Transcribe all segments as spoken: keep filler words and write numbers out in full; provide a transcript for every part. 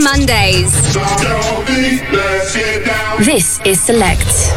Mondays. This is Select.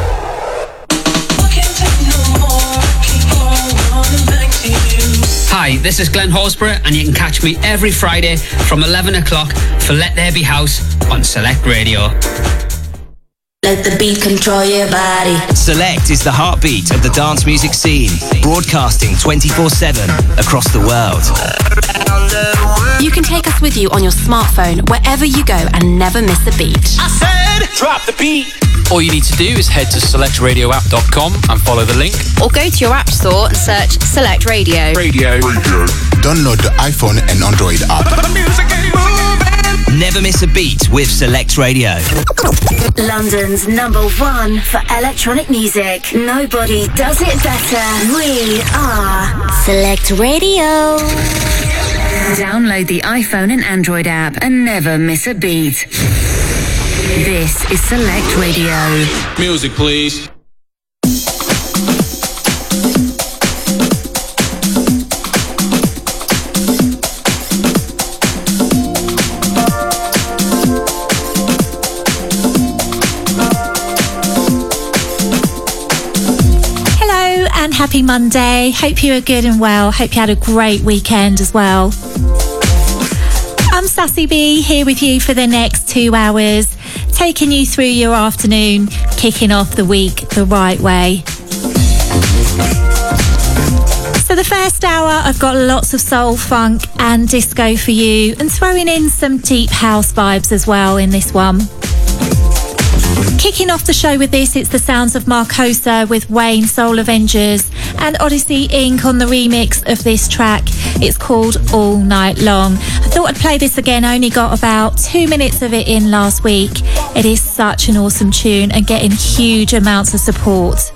Hi, this is Glenn Horsburgh, and you can catch me every Friday from eleven o'clock for Let There Be House on Select Radio. Let the beat control your body. Select is the heartbeat of the dance music scene, broadcasting twenty-four seven across the world. You can take us with you on your smartphone wherever you go and never miss a beat. I said, drop the beat. All you need to do is head to select radio app dot com and follow the link. Or go to your app store and search Select Radio. Radio. Radio. Download the iPhone and Android app. The music ain't moving. Never miss a beat with Select Radio. London's number one for electronic music. Nobody does it better. We are Select Radio. Download the iPhone and Android app and never miss a beat. This is Select Radio. Music, please. Hello and happy Monday. Hope you are good and well. Hope you had a great weekend as well. I'm Sassy B, here with you for the next two hours, taking you through your afternoon, kicking off the week the right way. So the first hour, I've got lots of soul, funk and disco for you, and throwing in some deep house vibes as well in this one. Kicking off the show with this, it's the sounds of Marcosa with Wayne Soul Avengers and Odyssey Incorporated on the remix of this track. It's called All Night Long. I thought I'd play this again, I only got about two minutes of it in last week. It is such an awesome tune and getting huge amounts of support.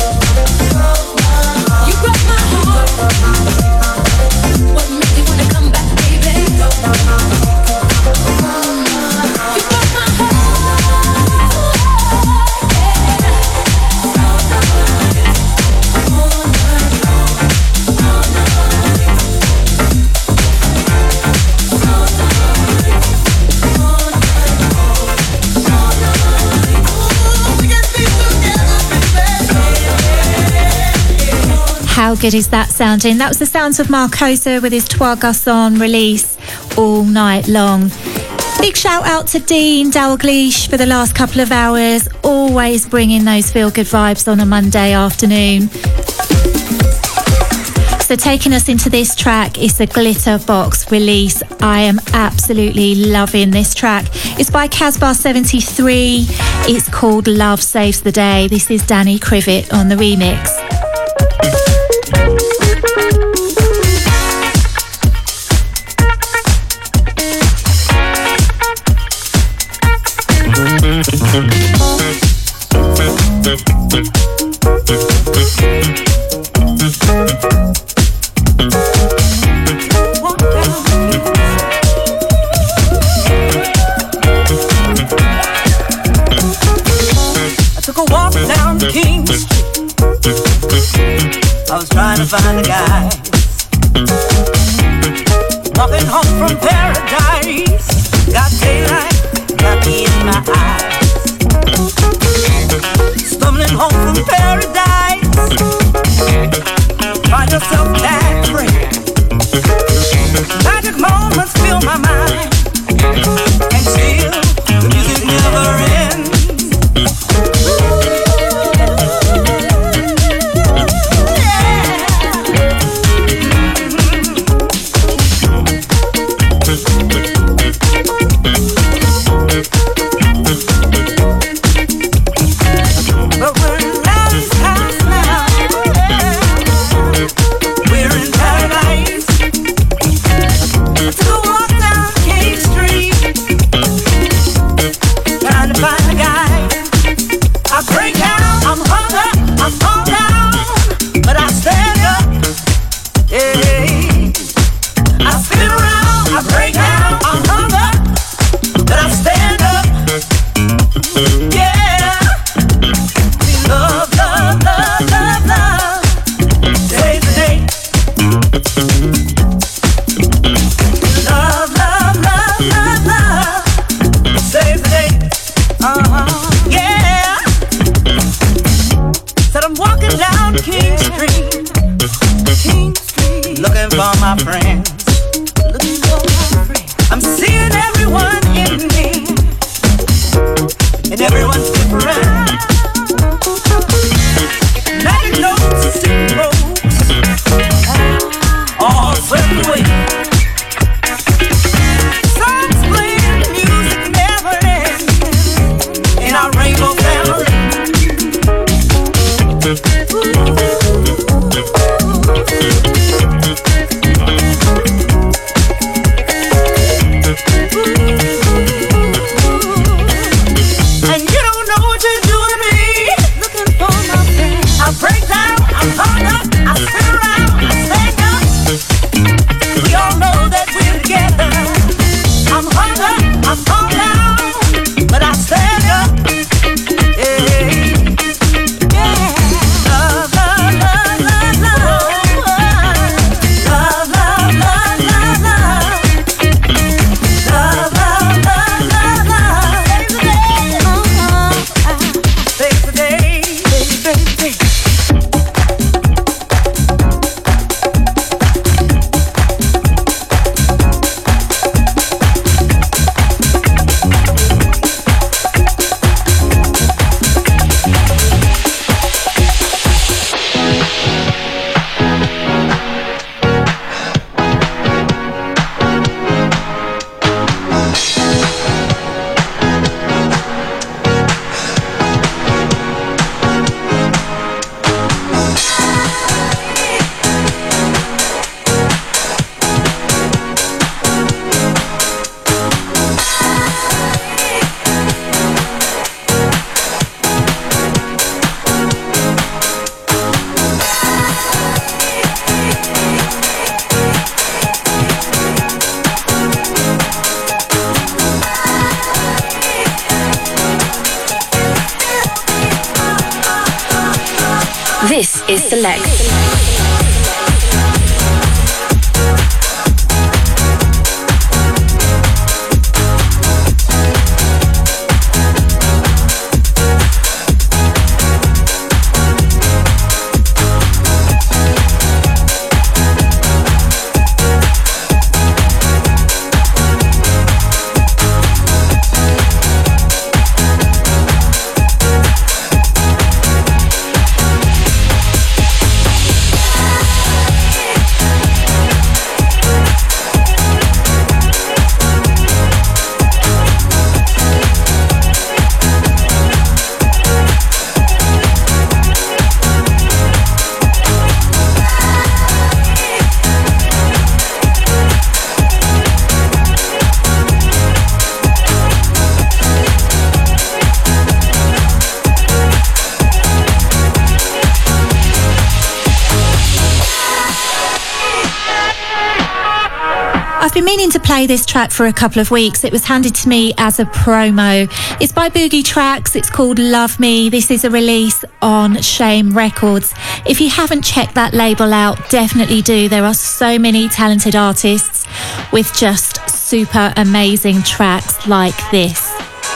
What made you wanna come back? How good is that sounding? That was the sounds of Marcosa with his Trois Garçons release, All Night Long. Big shout out to Dean Dalglish for the last couple of hours, always bringing those feel-good vibes on a Monday afternoon. So taking us into this track is a Glitterbox release. I am absolutely loving this track. It's by Casbar seventy-three. It's called Love Saves the Day. This is Danny Krivit on the remix. I was trying to find a guy, walking home from paradise, got daylight, happy in my eyes, stumbling home from paradise, find yourself that friend, magic moments fill my mind, and still the music never ends. This is Select. meaning to play this track for a couple of weeks. It was handed to me as a promo. It's by Boogie Tracks. It's called Love Me. This is a release on Shame Records. If you haven't checked that label out, definitely do. There are so many talented artists with just super amazing tracks like this.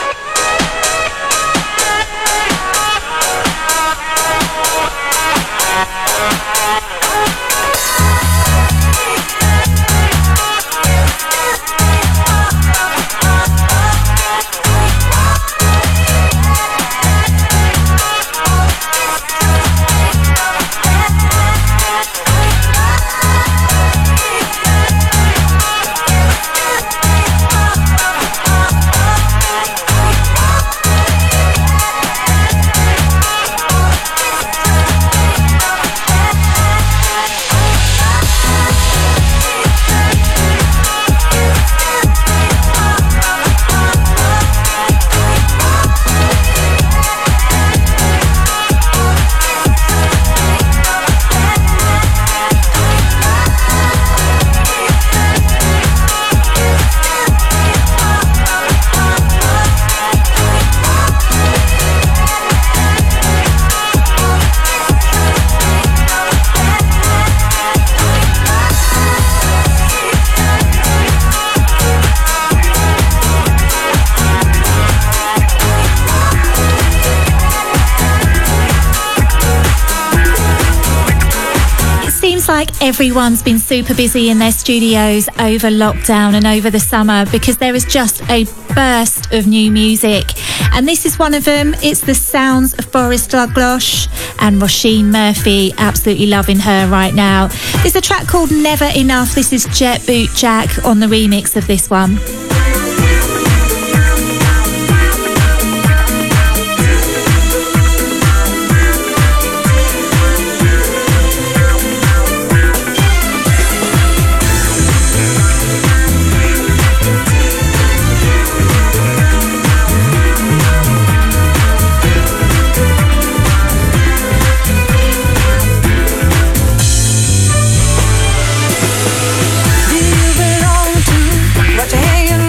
Like everyone's been super busy in their studios over lockdown and over the summer because there is just a burst of new music, and this is one of them. It's the sounds of Boris Douglas and Roisin Murphy. Absolutely loving her right now. There's a track called Never Enough. This is Jet Boot Jack on the remix of this one. Do you belong to what you hanging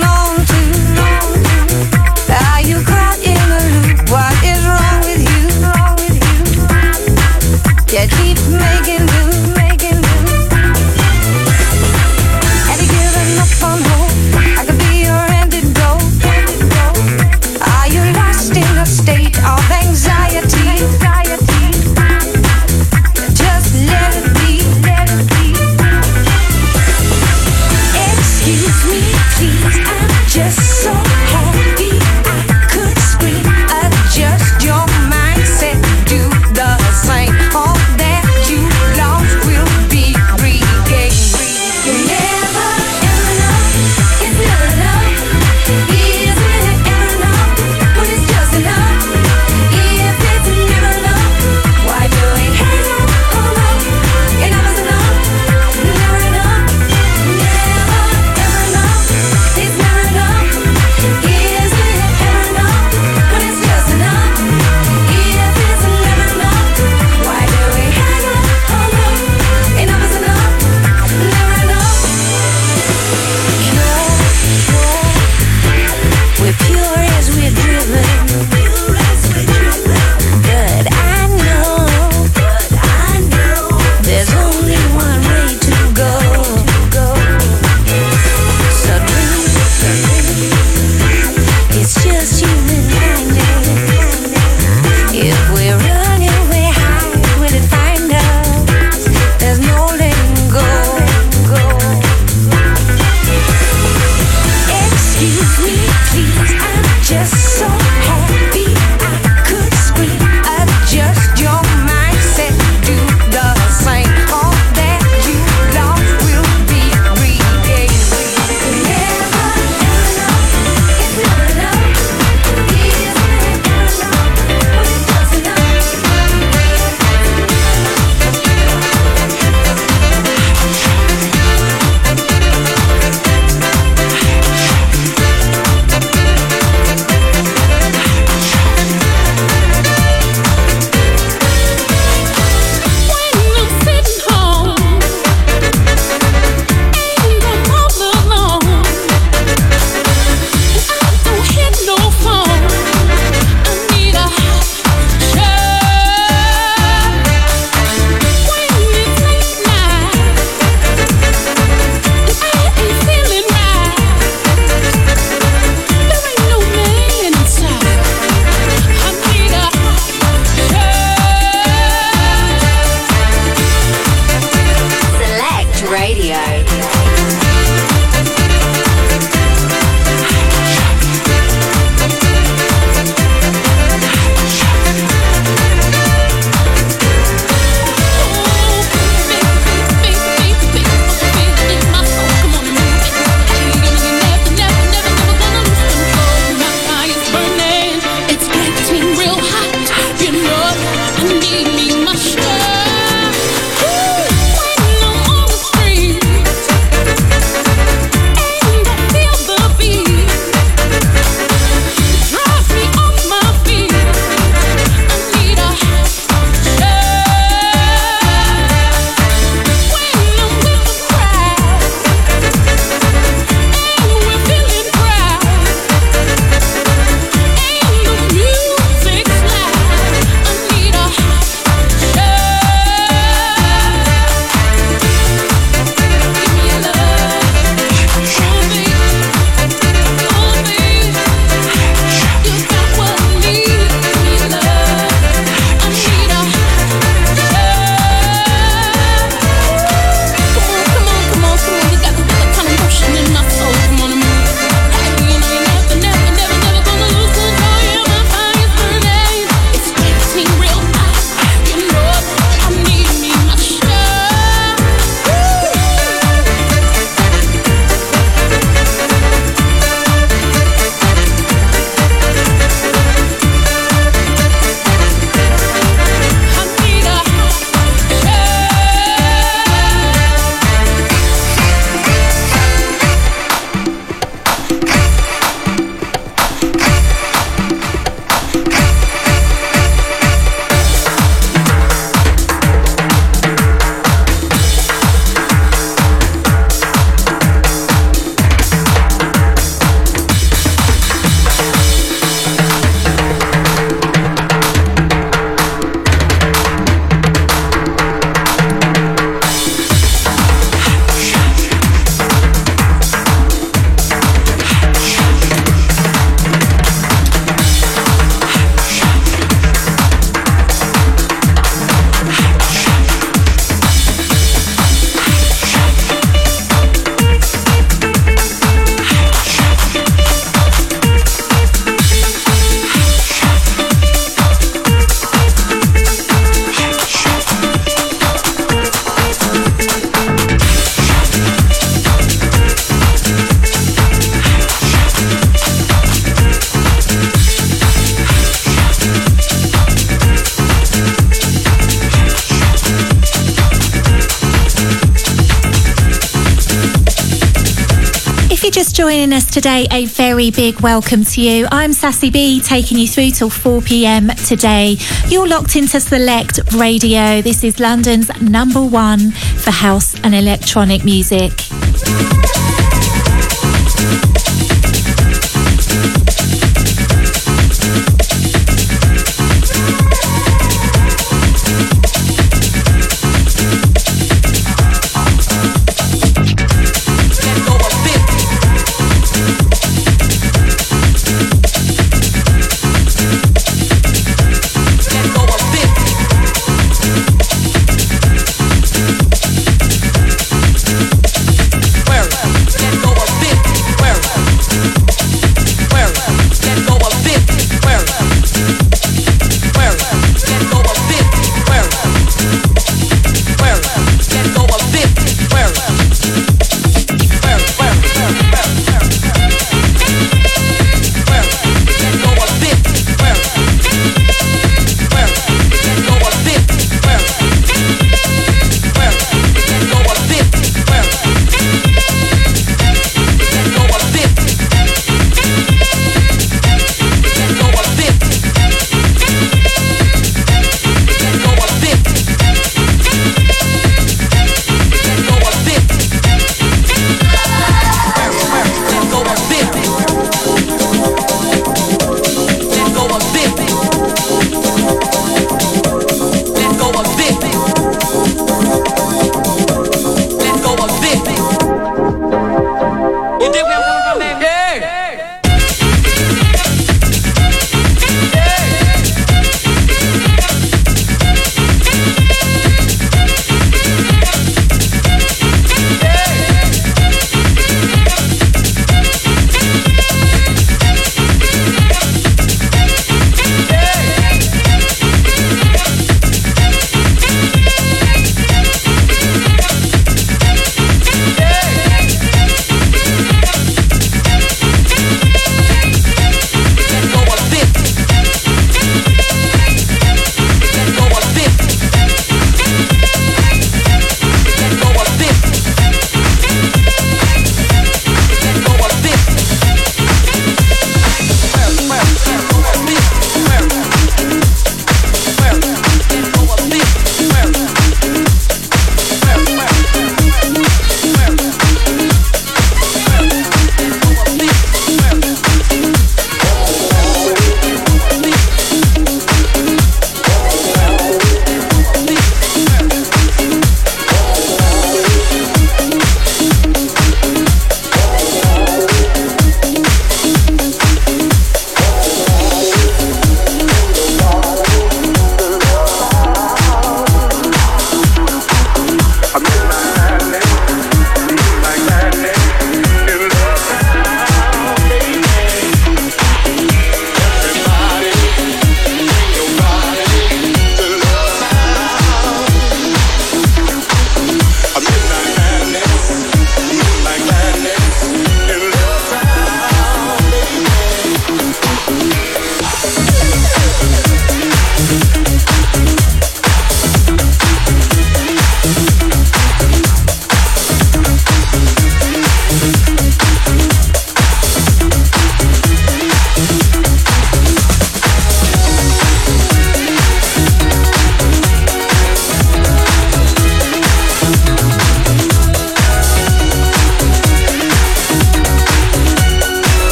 just joining us today, a very big welcome to you. I'm Sassy B, taking you through till four p.m. today. You're locked into Select Radio. This is London's number one for house and electronic music. Where?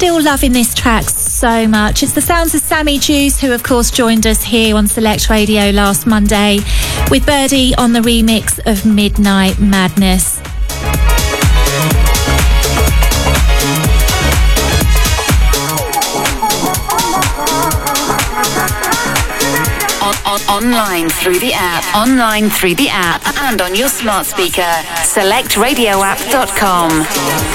still loving this track so much. It's the sounds of Sammy Juice, who of course joined us here on Select Radio last Monday with Birdie on the remix of Midnight Madness. On, on, online through the app, online through the app, and on your smart speaker. select radio app dot com.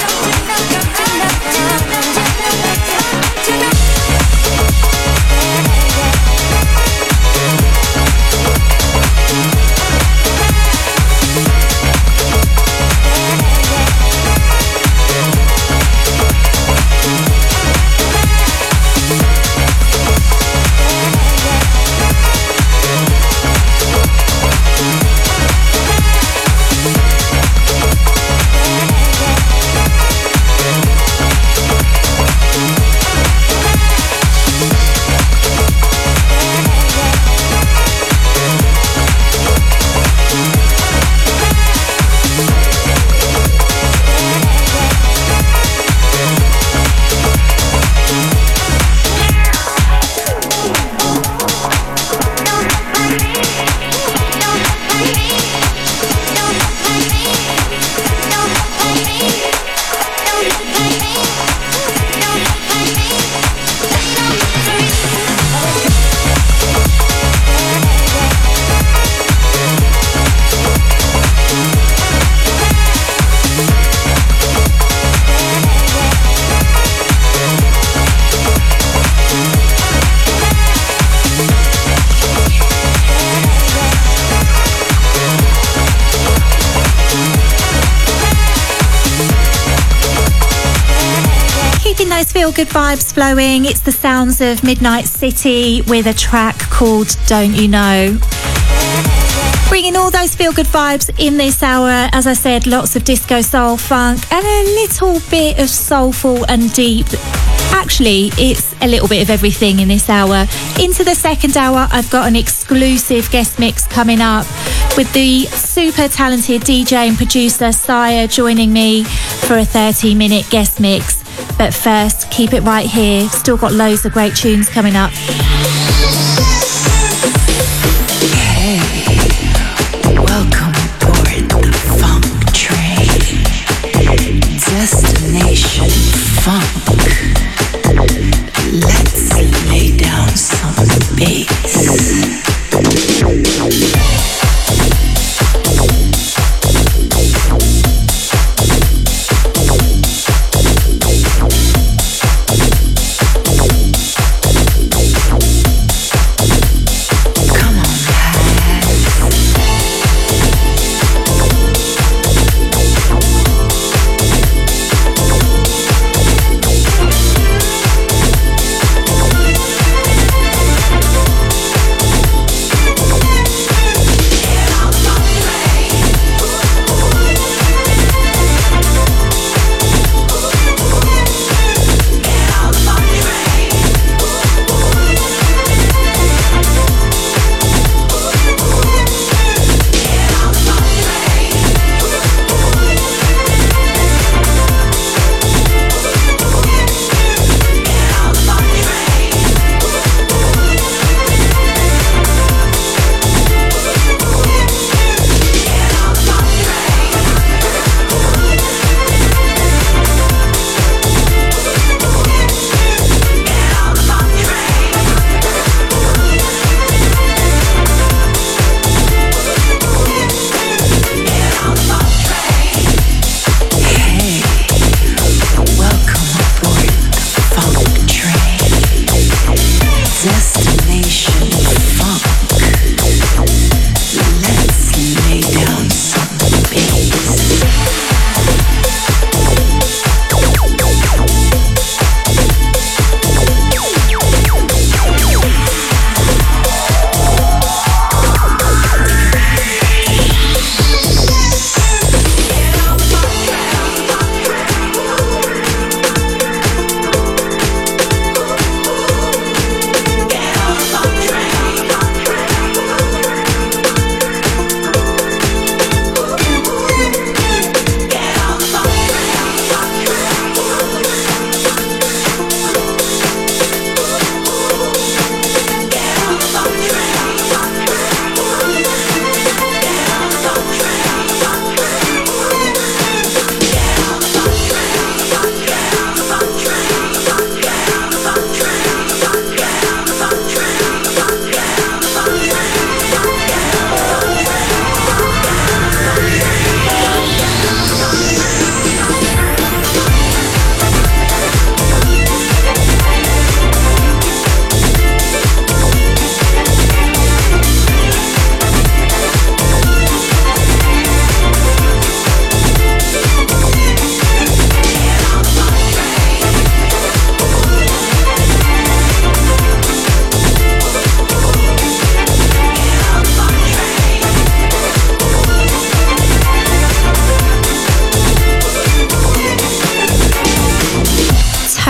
Feel good vibes flowing. It's the sounds of Midnight City with a track called Don't You Know. Bringing all those feel good vibes in this hour. As I said, lots of disco, soul, funk, and a little bit of soulful and deep. Actually, it's a little bit of everything in this hour. Into the second hour, I've got an exclusive guest mix coming up with the super talented D J and producer Sire joining me for a thirty minute guest mix. But first, keep it right here. Still got loads of great tunes coming up. Hey, welcome aboard the funk train. Destination funk. Let's lay down some bass.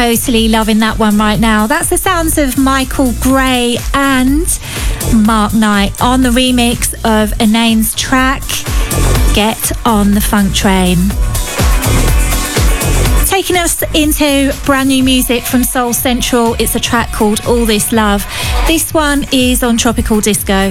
totally loving that one right now. That's the sounds of Michael Gray and Mark Knight on the remix of Inane's track, Get on the Funk Train. Taking us into brand new music from Soul Central, it's a track called All This Love. This one is on Tropical Disco.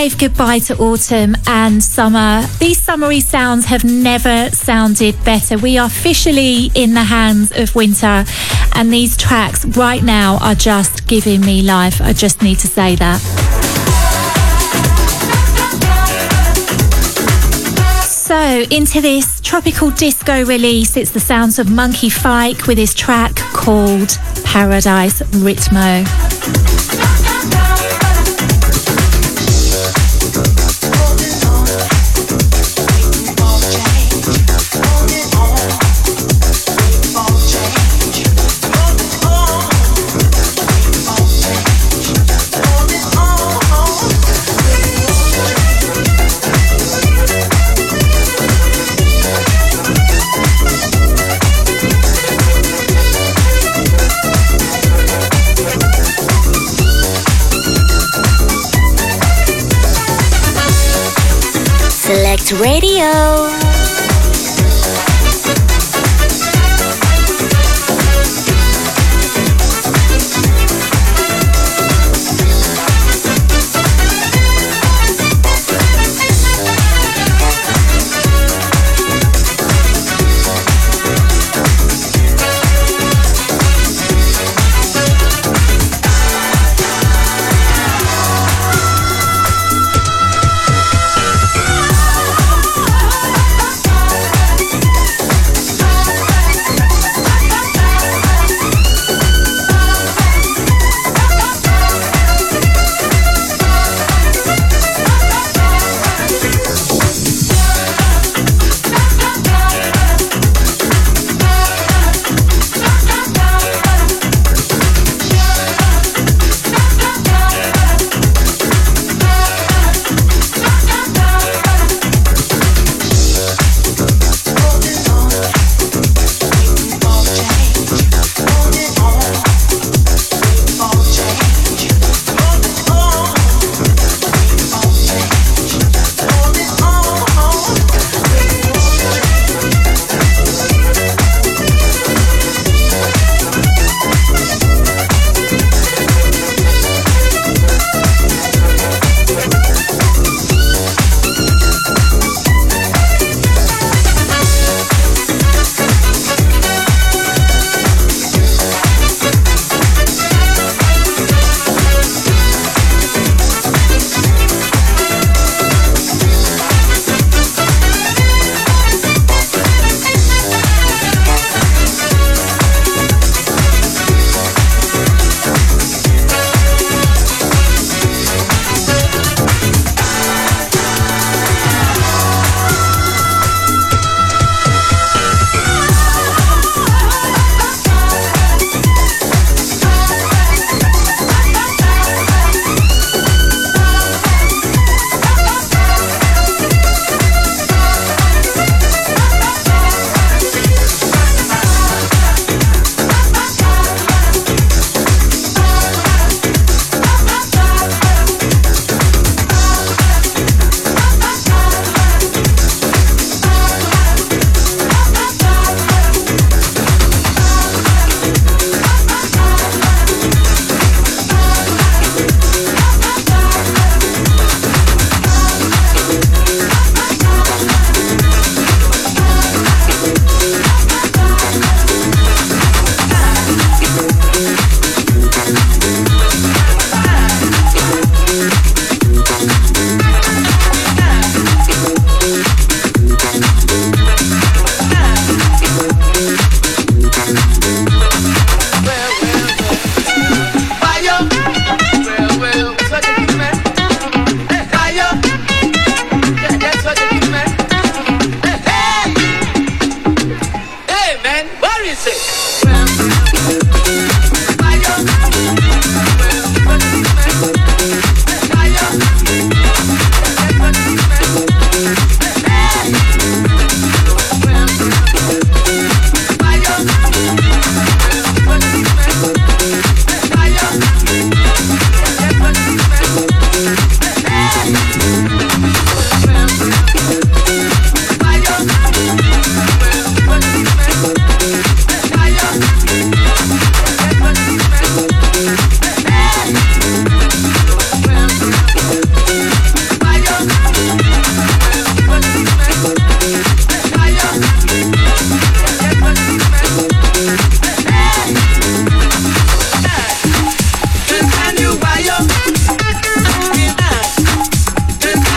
wave goodbye to autumn and summer. These summery sounds have never sounded better. We are officially in the hands of winter, and these tracks right now are just giving me life. I just need to say that. So, into this tropical disco release, it's the sounds of Monkey Fike with his track called Paradise Ritmo. Select Radio.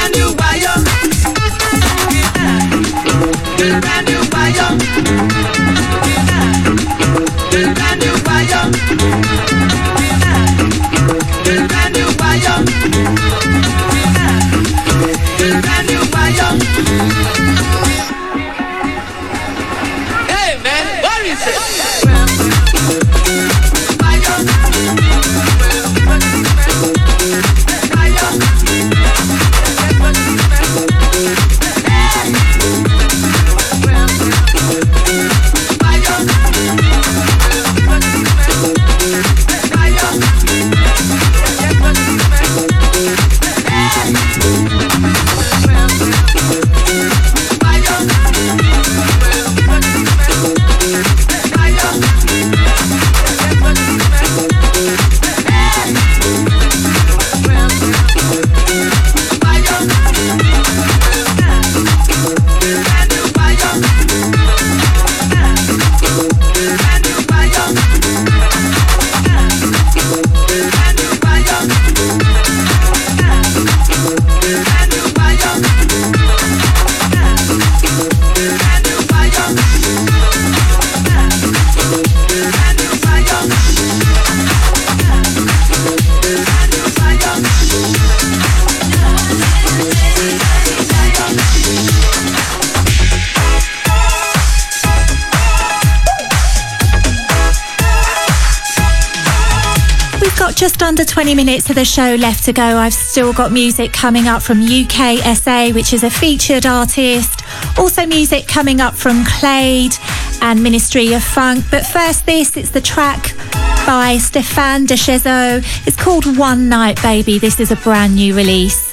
Just under twenty minutes of the show left to go. I've still got music coming up from U K S A, which is a featured artist. Also music coming up from Clade and Ministry of Funk. But first this, it's the track by Stefan DeChezo. It's called One Night Baby. This is a brand new release.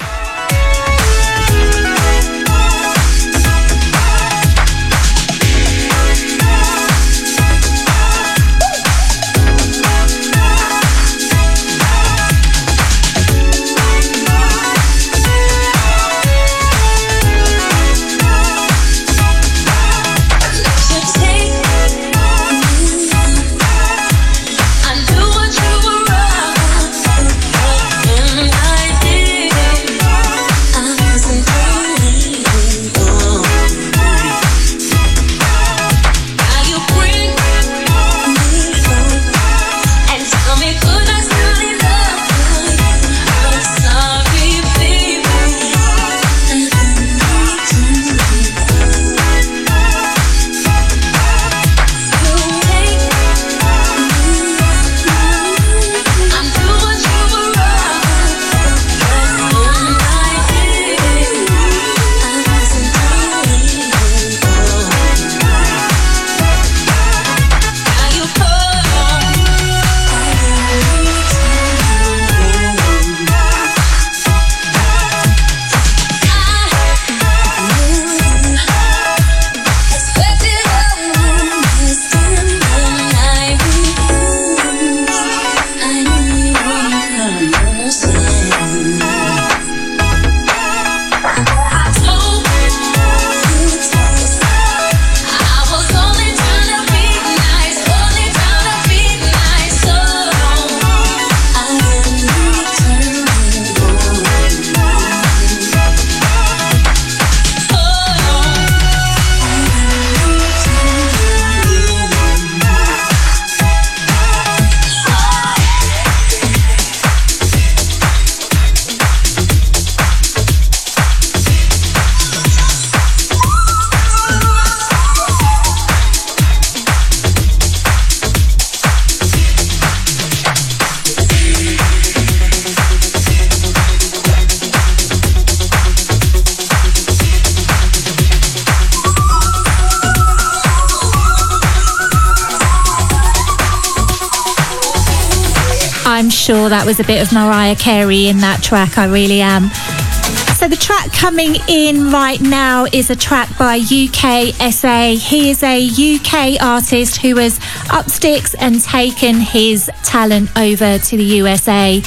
I'm sure that was a bit of Mariah Carey in that track, I really am. So the track coming in right now is a track by U K S A. He is a U K artist who has up sticks and taken his talent over to the U S A.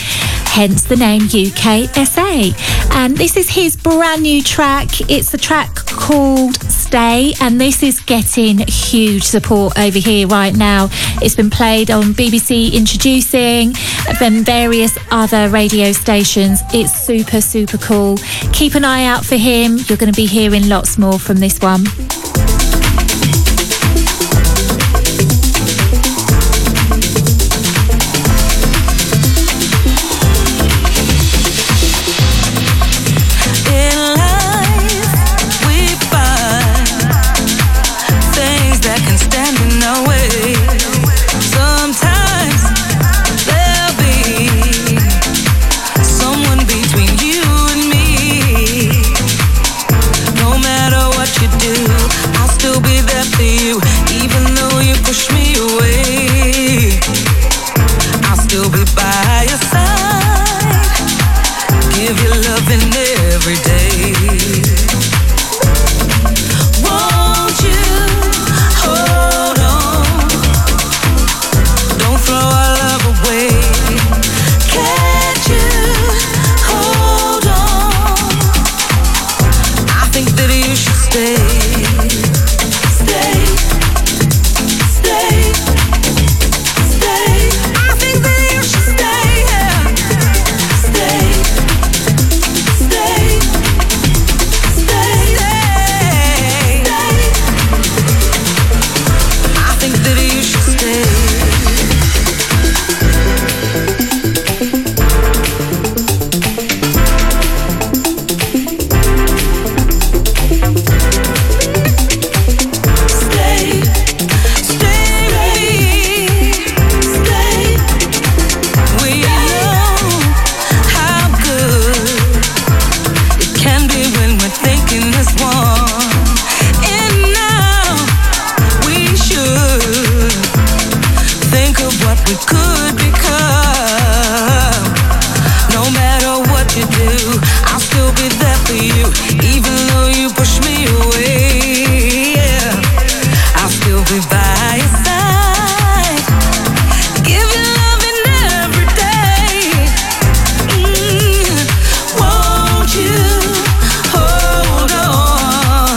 hence the name U K S A. And this is his brand new track. It's a track called Stay, and this is getting huge support over here right now. It's been played on B B C Introducing and various other radio stations. It's super, super cool. Keep an eye out for him. You're going to be hearing lots more from this one. Hold on.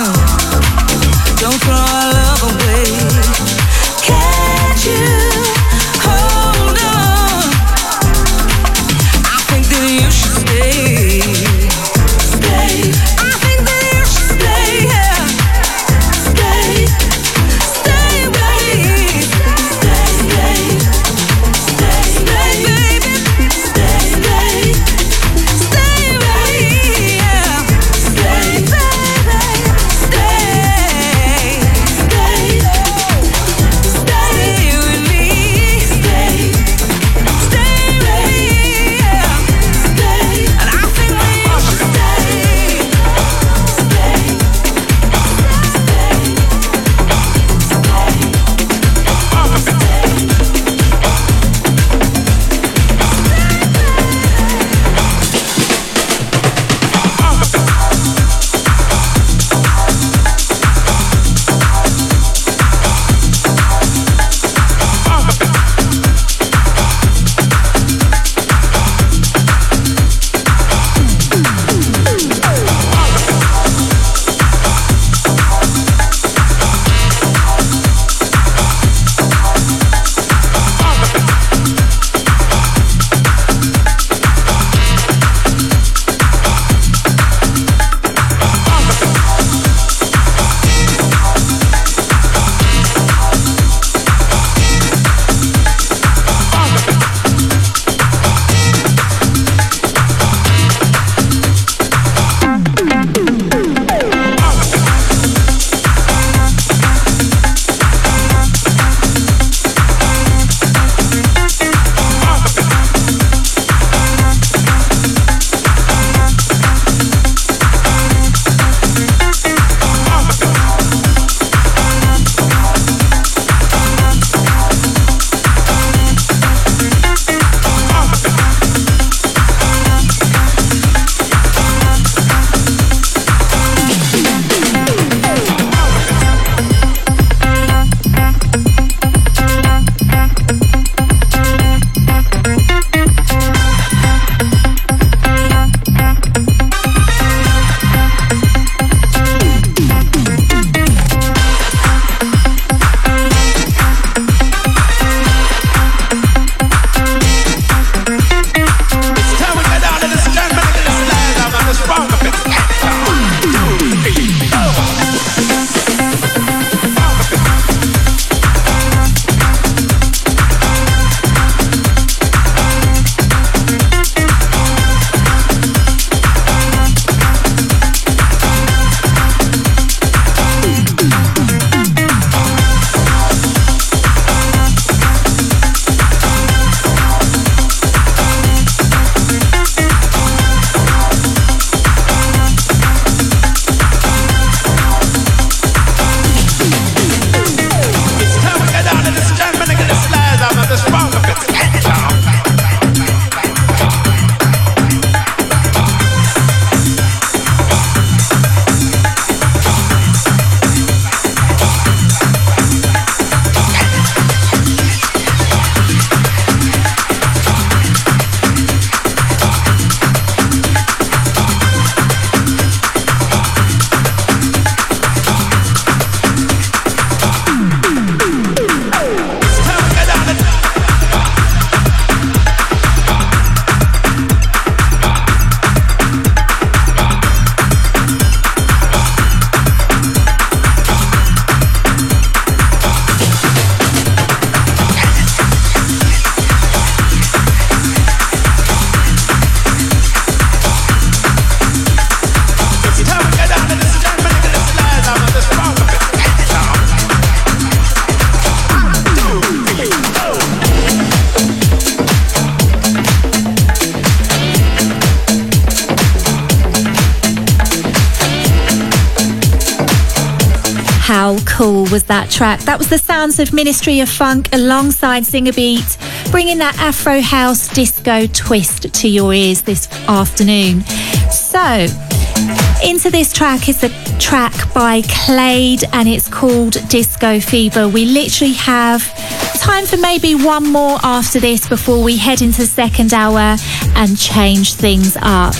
How cool was that track? That was the sounds of Ministry of Funk alongside Zinger Beat, bringing that Afro House disco twist to your ears this afternoon. So, into this track is a track by Clade and it's called Disco Fever. We literally have time for maybe one more after this before we head into the second hour and change things up.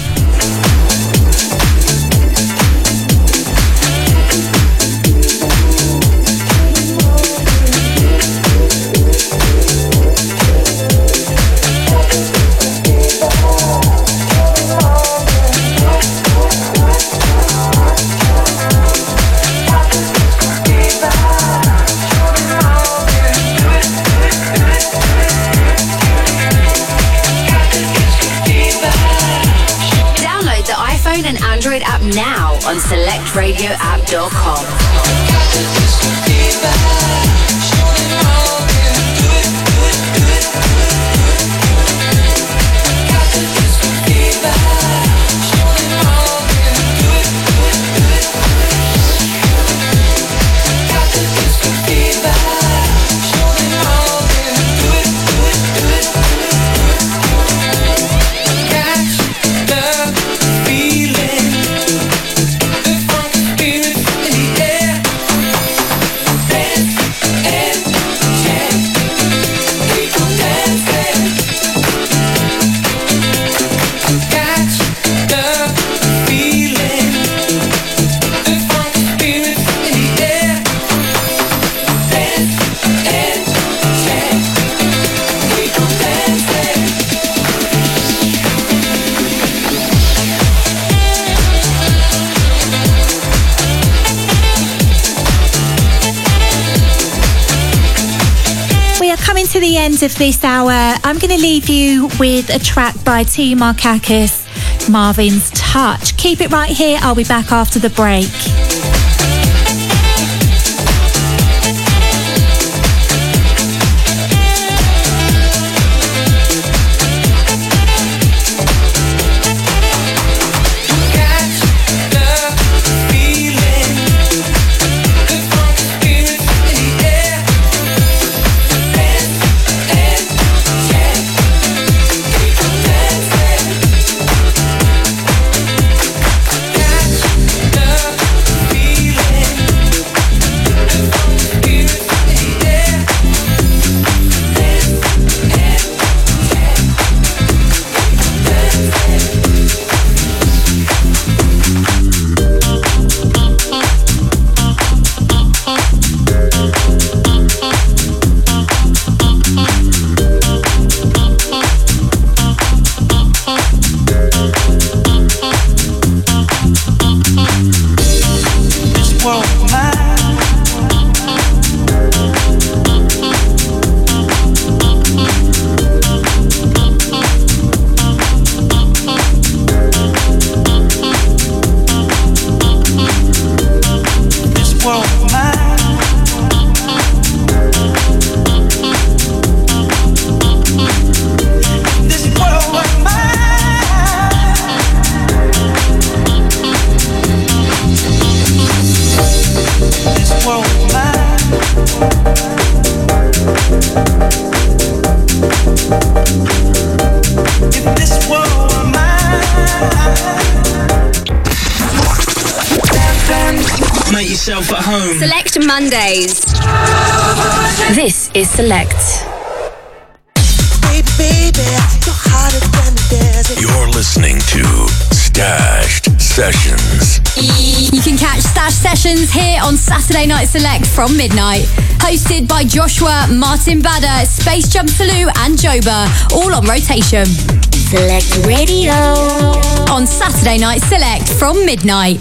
App now on select radio app dot com. To the end of this hour, I'm going to leave you with a track by T. Markakis, Marvin's Touch. Keep it right here. I'll be back after the break. Make yourself at home. Select Mondays. This is Select. Baby, baby, you're hotter than the desert. You're listening to Stashed Sessions. You can catch Stash Sessions here on Saturday Night Select from midnight. Hosted by Joshua, Martin Bader, Space Jump Salute and Joba, all on rotation. Select Radio. On Saturday Night Select from midnight.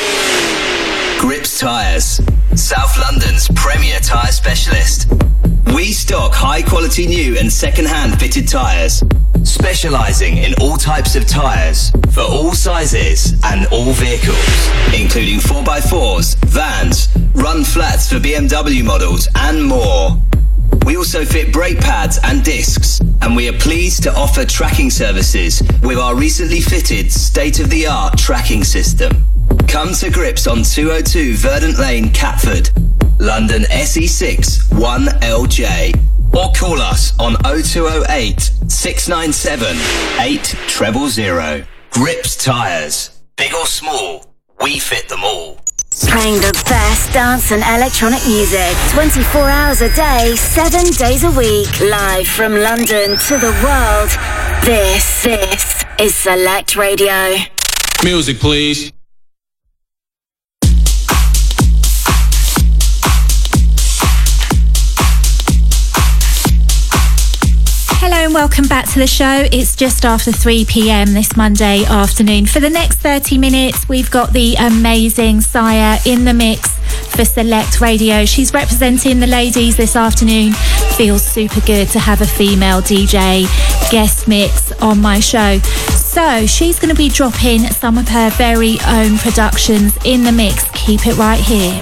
Grips Tyres, South London's premier tyre specialist. We stock high-quality new and second-hand fitted tyres, specialising in all types of tyres for all sizes and all vehicles, including four by fours, vans, run flats for B M W models and more. We also fit brake pads and discs, and we are pleased to offer tracking services with our recently fitted state-of-the-art tracking system. Come to Grips on two oh two Verdant Lane, Catford, London S E six one L J. Or call us on oh two oh eight, six nine seven, eight zero zero zero. Grips Tyres. Big or small, we fit them all. Playing the best dance and electronic music twenty-four hours a day, seven days a week. Live from London to the world. This, this is Select Radio. Music, please. Hello and welcome back to the show. It's just after three p.m. this Monday afternoon. For the next thirty minutes, we've got the amazing Sire in the mix for Select Radio. She's representing the ladies this afternoon. Feels super good to have a female D J guest mix on my show. So she's going to be dropping some of her very own productions in the mix. Keep it right here.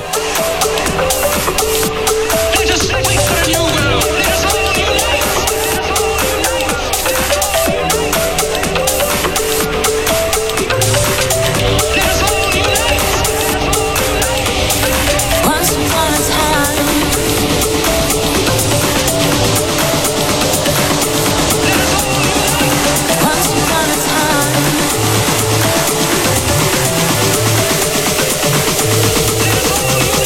Once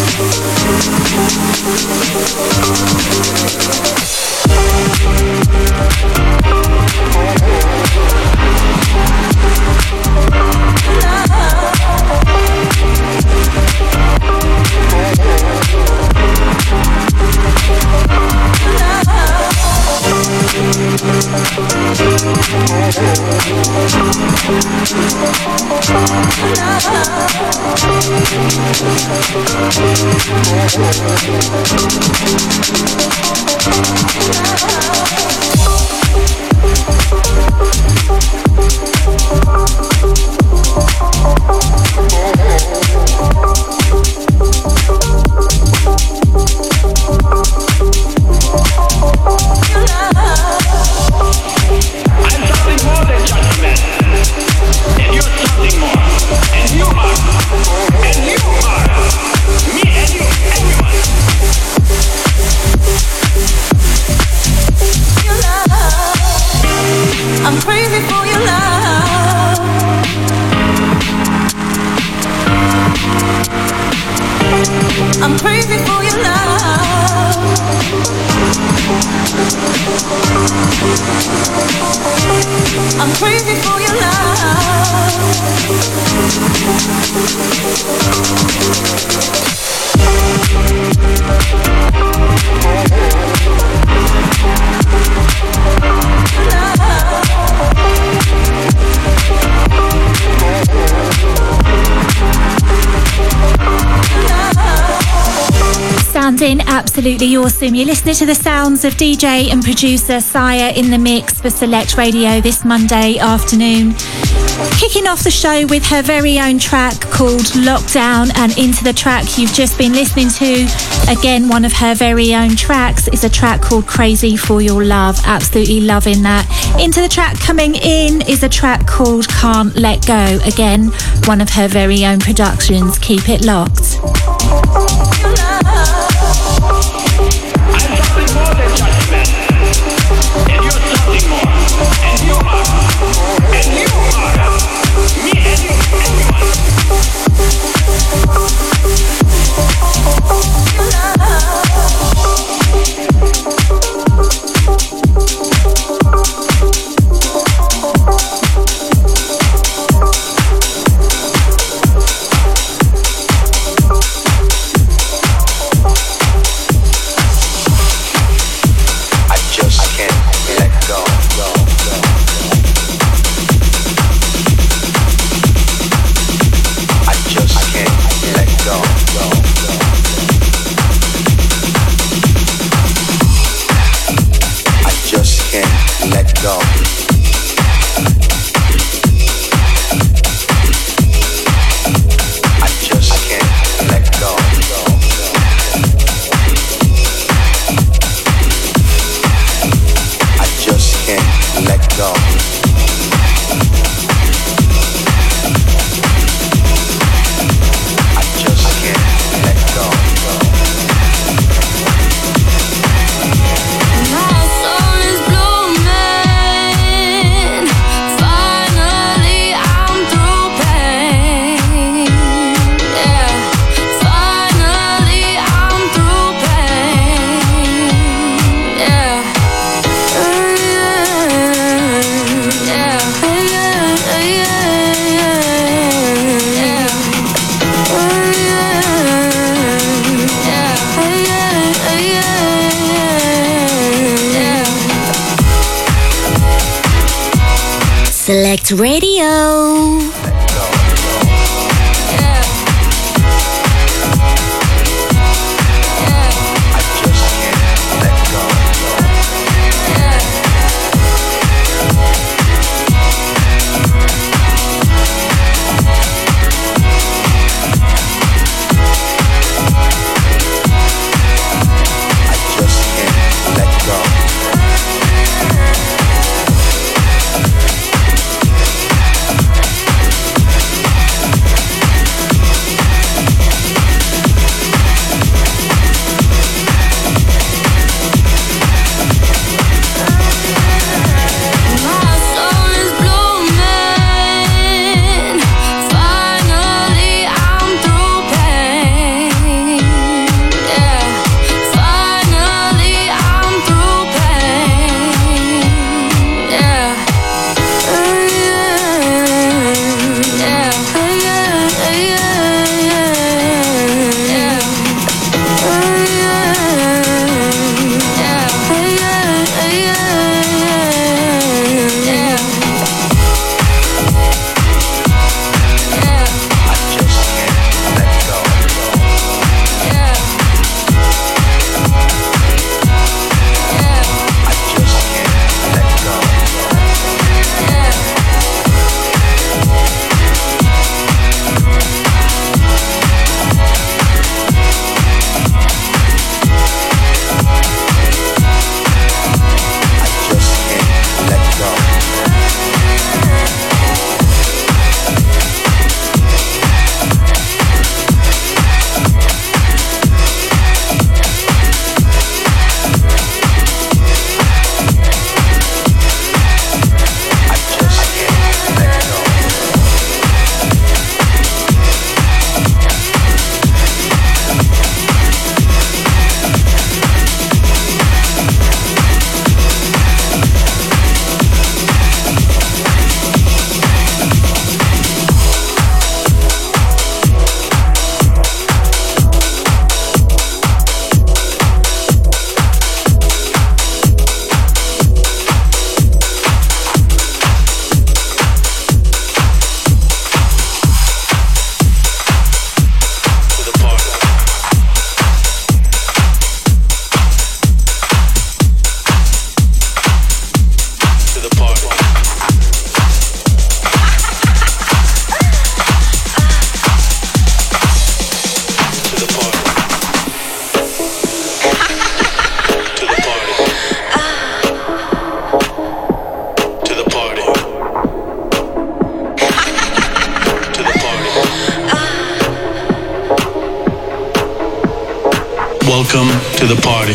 Absolutely awesome. You're listening to the sounds of D J and producer Sire in the mix for Select Radio this Monday afternoon. Kicking off the show with her very own track called Lockdown, and into the track you've just been listening to, again, one of her very own tracks, is a track called Crazy for Your Love. Absolutely loving that. Into the track coming in is a track called Can't Let Go. Again, one of her very own productions. Keep it locked. Select Radio. Welcome to the party.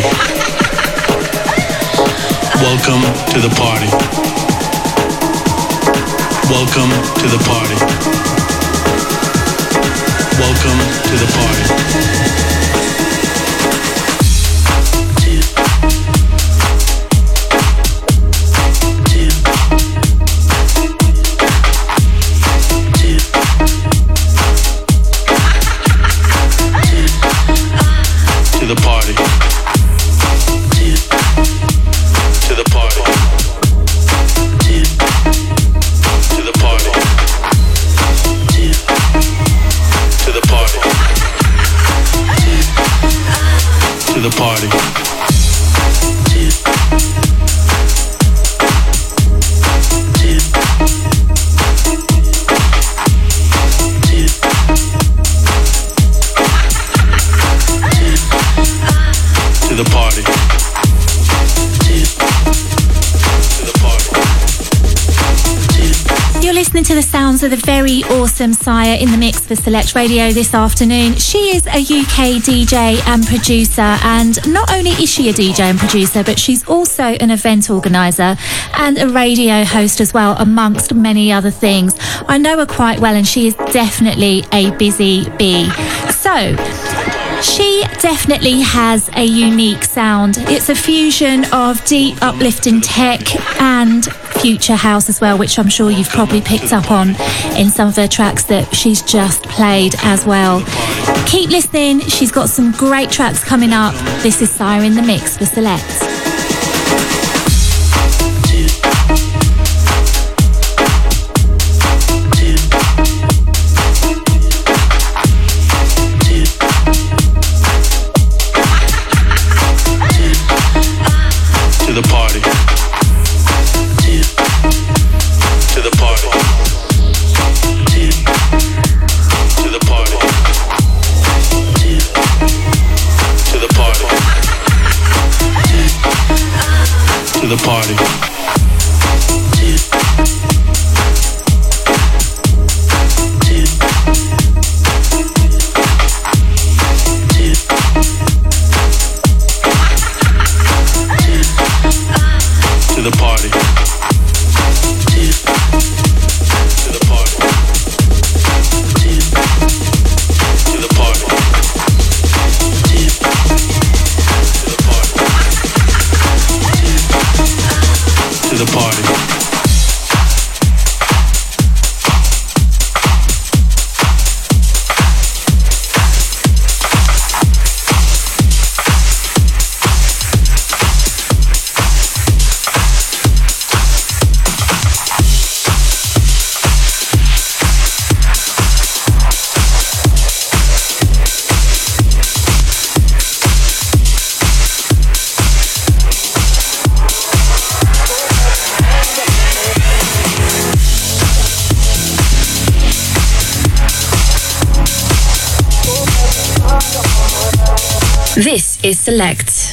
Welcome to the party. Welcome to the party. Welcome to the party. To the party. To the party. To the party. To the party. To the party. To the party. To the party. You're listening to the sounds of the very awesome Sire in the mix for Select Radio this afternoon. She is a U K D J and producer, and not only is she a D J and producer, but she's also an event organiser and a radio host as well, amongst many other things. I know her quite well, and she is definitely a busy bee. So, she definitely has a unique sound. It's a fusion of deep, uplifting tech and future house as well, which I'm sure you've probably picked up on in some of her tracks that she's just played as well. Keep listening. She's got some great tracks coming up. This is Sire in the Mix for Select. To the party. To the party. To the party. To the party. To the party. To the party. To the party. To the party. To the party. This is Select.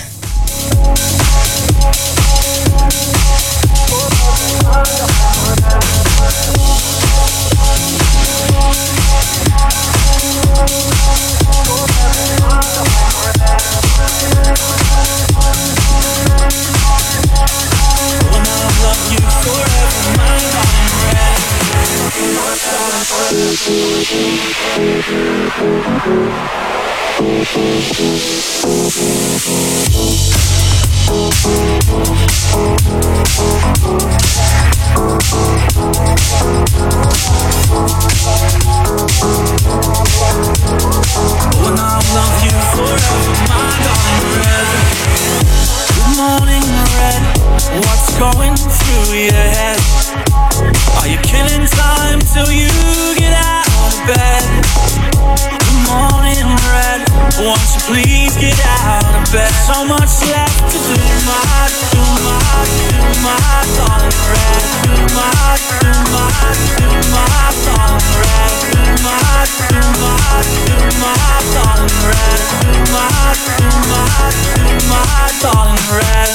Going through your head. Are you killing time till you get out of bed? Good morning, red. Won't you please get out of bed? So much left to do, my, do my, do my darling red. Do my, do my, do my darling red. Do my, do my, do my darling red. Do my, do my, do my darling red.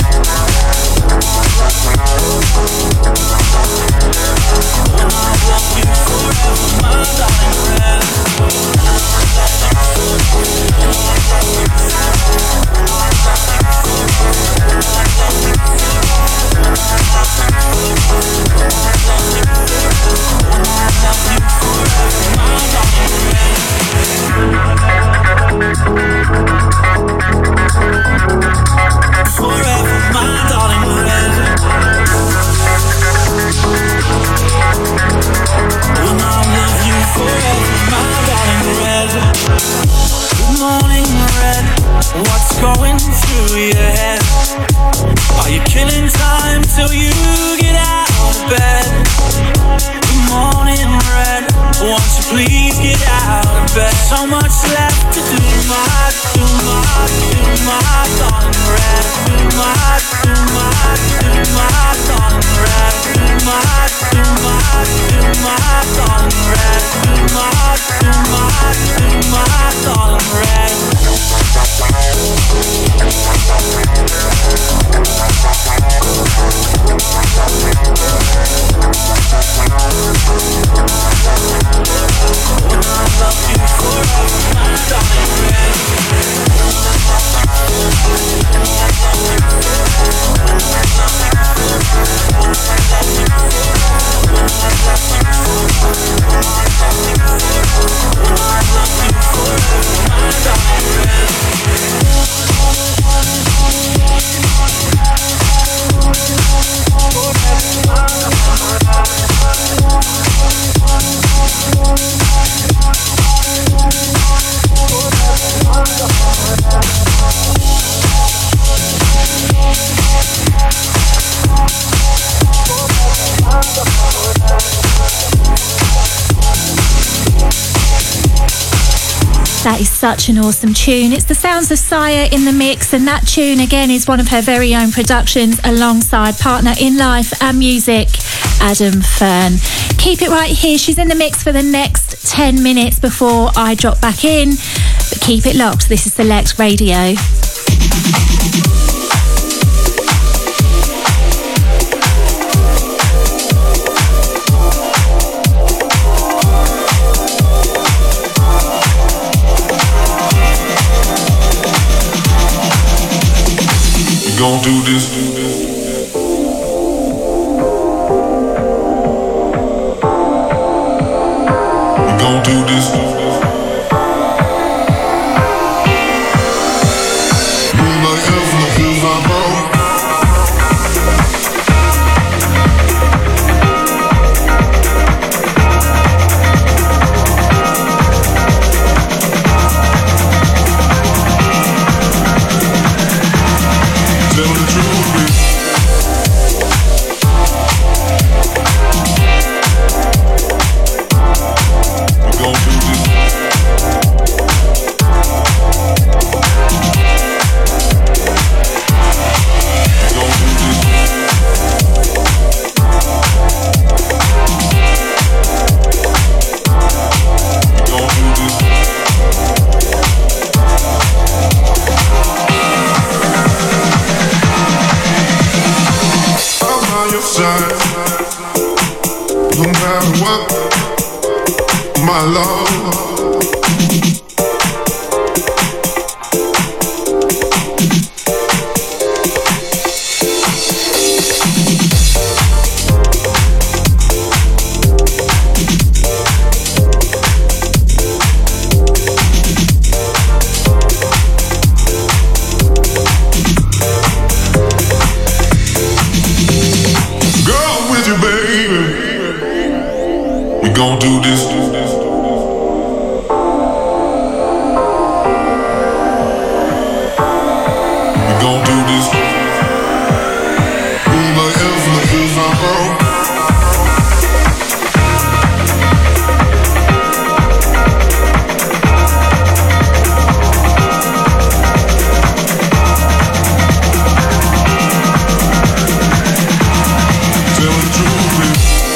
When I walk That is such an awesome tune. It's the sounds of Sia in the mix, and that tune again is one of her very own productions alongside partner in life and music, Adam Fern. Keep it right here. She's in the mix for the next ten minutes before I drop back in. But keep it locked. This is Select Radio. Gon' do this. We gon' do this. Moonlight heaven is our home. Tell the truth, baby. We gon' do this. We gon' do this. We gon' do this. Your side, no matter what, my love. Gon' do this. We gon' do this. Moonlight heaven is our home. Tell the truth, baby.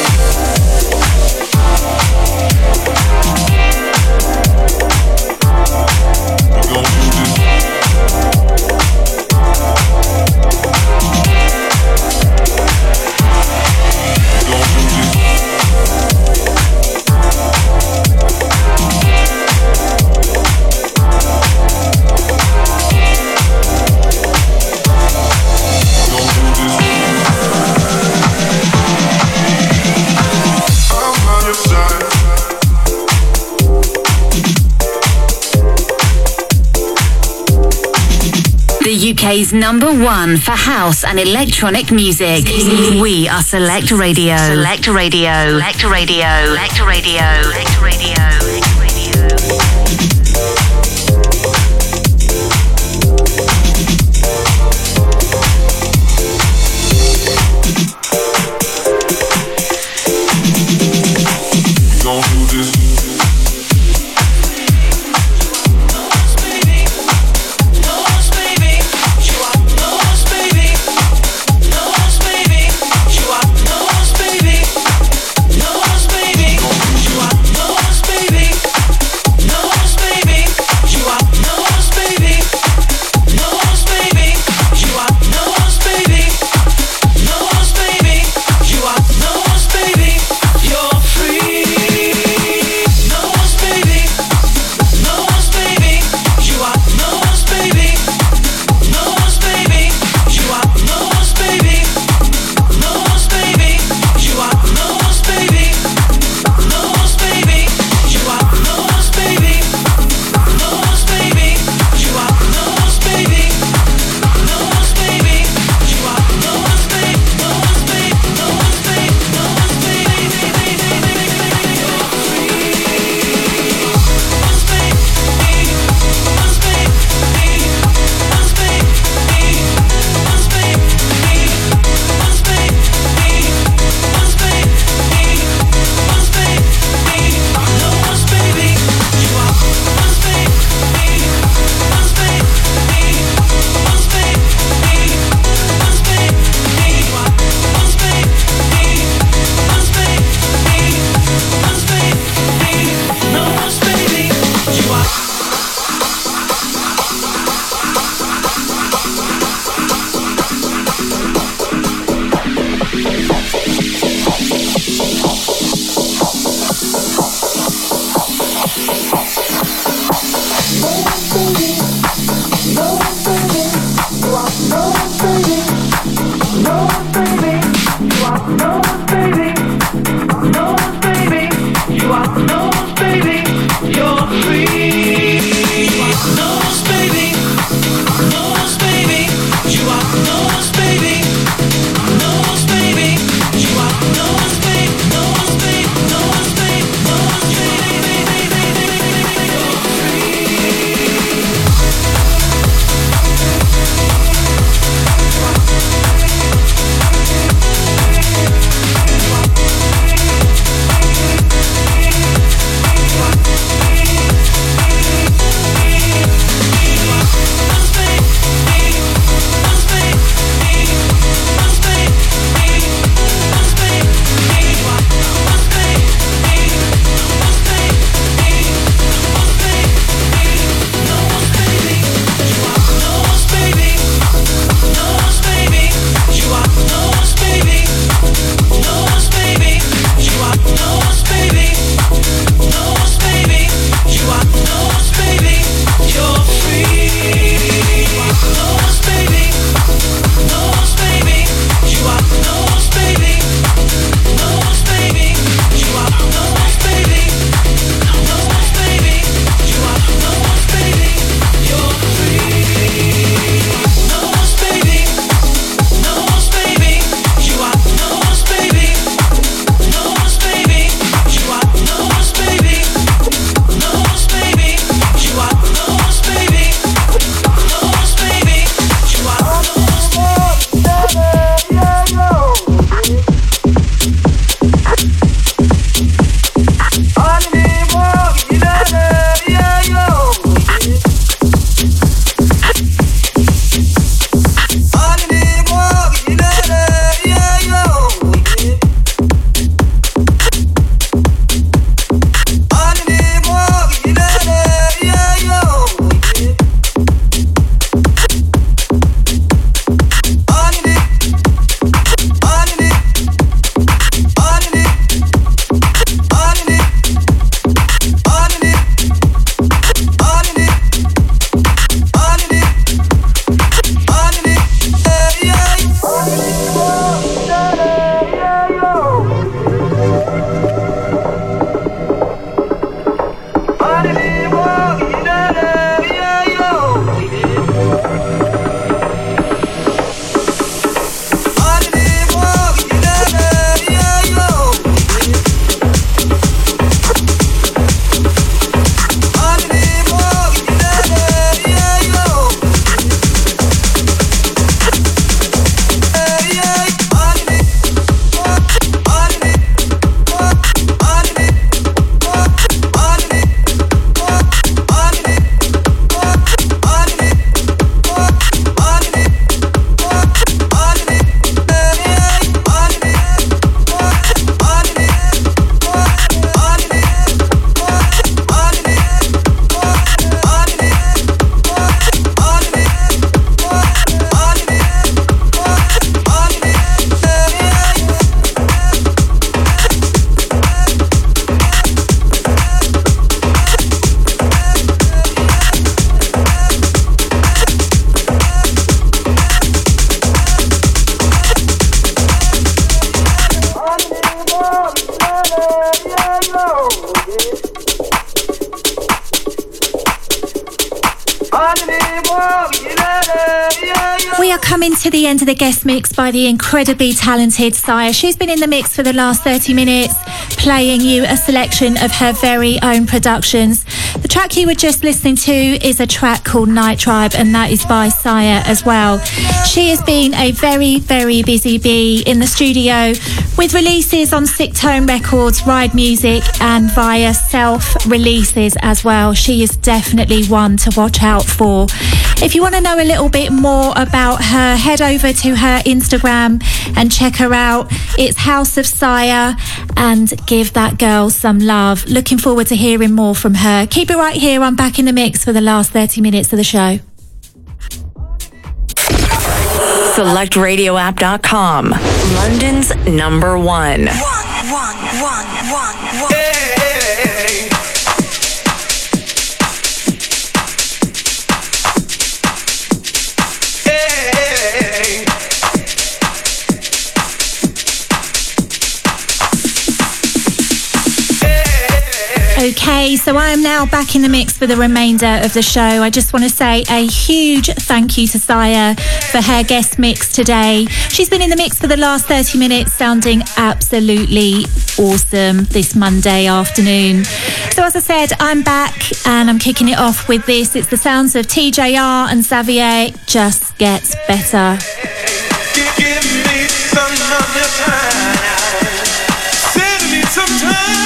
U K's number one for house and electronic music. We are Select Radio. Select Radio. Select Radio. Select Radio. Select Radio. Select Radio. Gon' do this. Baby, We are coming to the end of the guest mix by the incredibly talented Sia. She's been in the mix for the last thirty minutes, playing you a selection of her very own productions. The track you were just listening to is a track called Night Tribe, and that is by Sia as well. She has been a very, very busy bee in the studio with releases on Sick Tone Records, Ride Music, and via self-releases as well. She is definitely one to watch out for. If you want to know a little bit more about her, head over to her Instagram and check her out. It's House of Sia, and give that girl some love. Looking forward to hearing more from her. Keep it right here. I'm back in the mix for the last thirty minutes of the show. select radio app dot com, London's number one. One, one, one, one, one. Hey. Hey. Okay, so I am now back in the mix for the remainder of the show. I just want to say a huge thank you to Sia for her guest mix today. She's been in the mix for the last thirty minutes, sounding absolutely awesome this Monday afternoon. So as I said, I'm back and I'm kicking it off with this. It's the sounds of T J R and Xavier. Just Gets Better. Give me some of your time. Send me some time.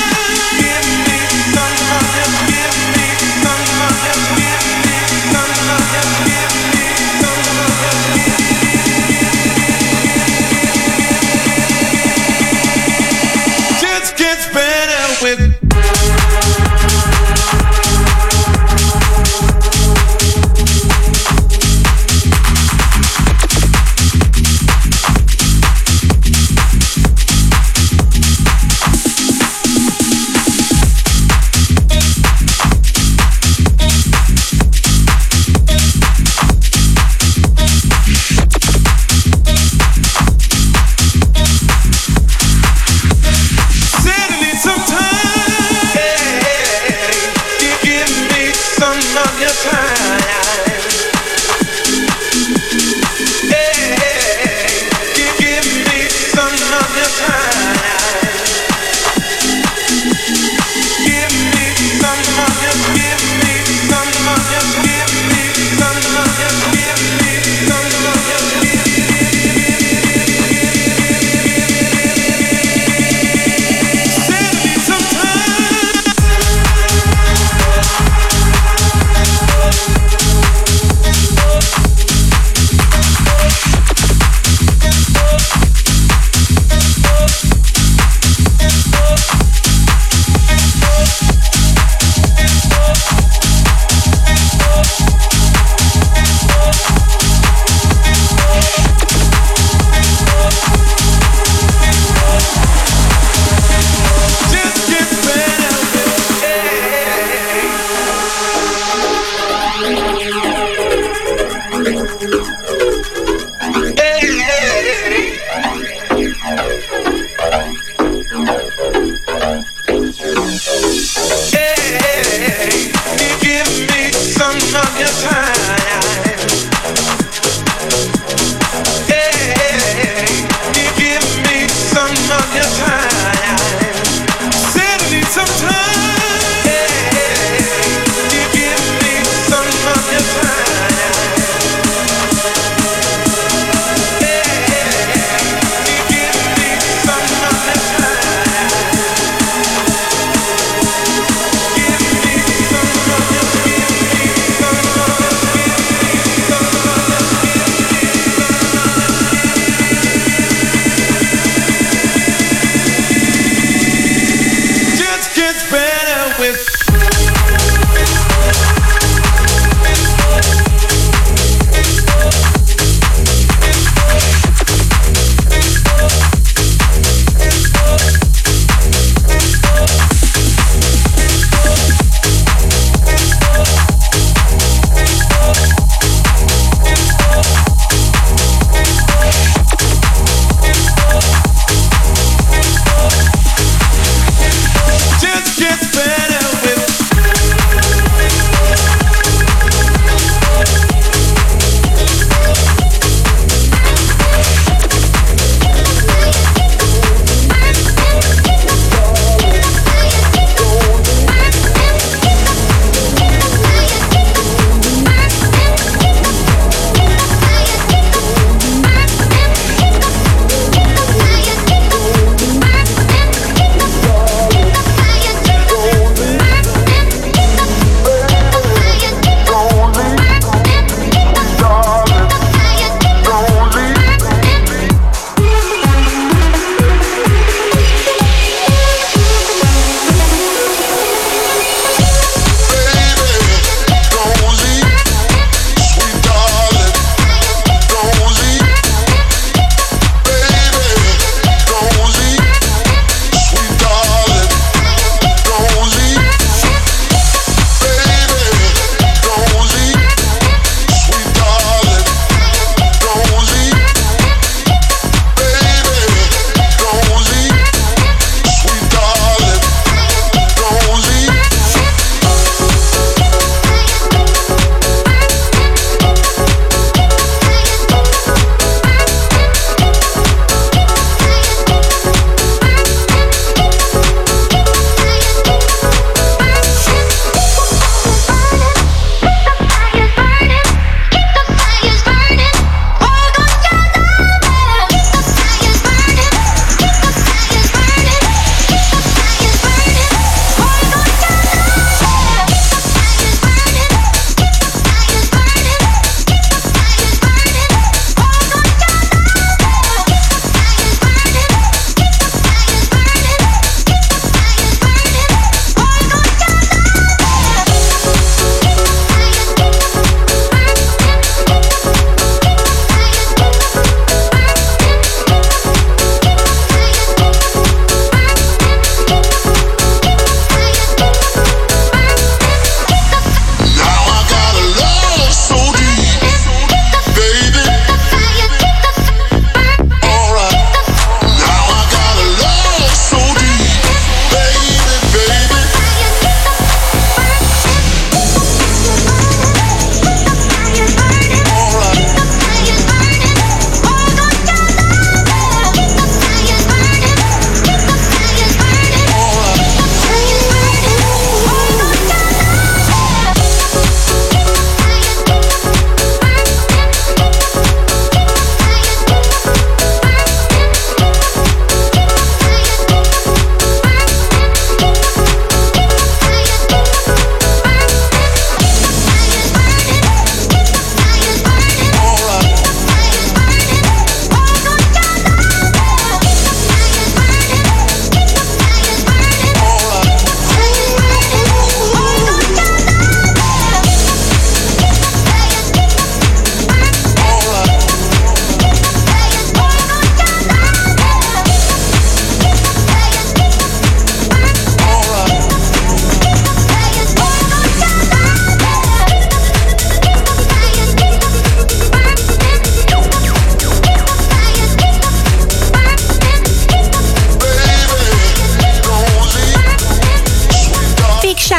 Just gets better with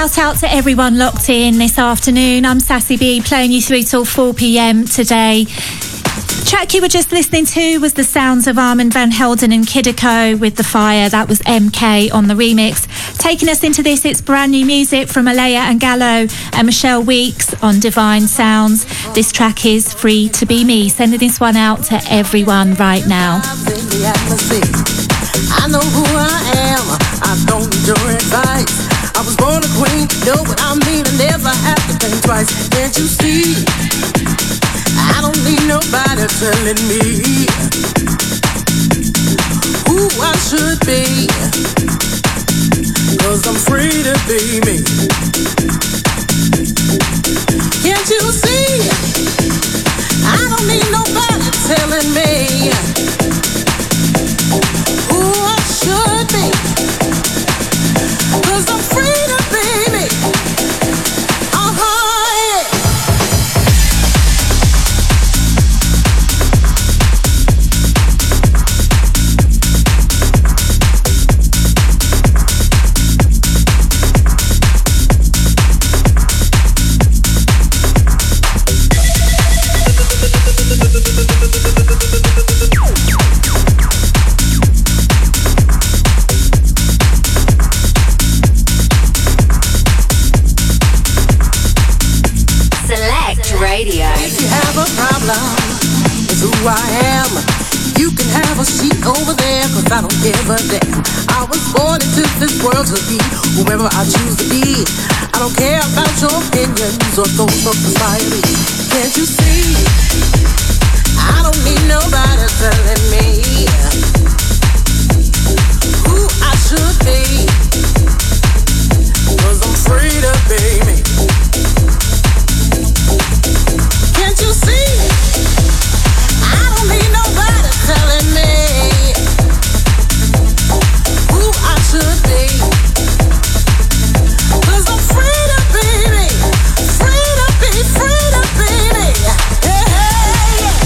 Shout out to everyone locked in this afternoon. I'm Sassy B, playing you through till four p.m. today. The track you were just listening to was the sounds of Armand van Helden and Kidiko with The Fire. That was M K on the remix. Taking us into this, it's brand new music from Alea and Gallo and Michelle Weeks on Divine Sounds. This track is Free to Be Me. Sending this one out to everyone right now. I know who I am, I don't need your advice. I was born a queen, know what I mean, I never have to think twice. Can't you see? I don't need nobody telling me who I should be, 'cause I'm free to be me. Can't you see? I don't need nobody telling me who I should be, 'cause I'm free to be me. Uh-huh, yeah. Radio. If you have a problem with who I am, you can have a seat over there, 'cause I don't give a damn. I was born into this world to be whoever I choose to be. I don't care about your opinions or those of society. Can't you see? I don't need nobody telling me who I should be, 'cause I'm free to be me. Can't you see? I don't need nobody telling me who I should be, 'cause I'm free to be me. Free to be, free to be me. Hey, hey, yeah.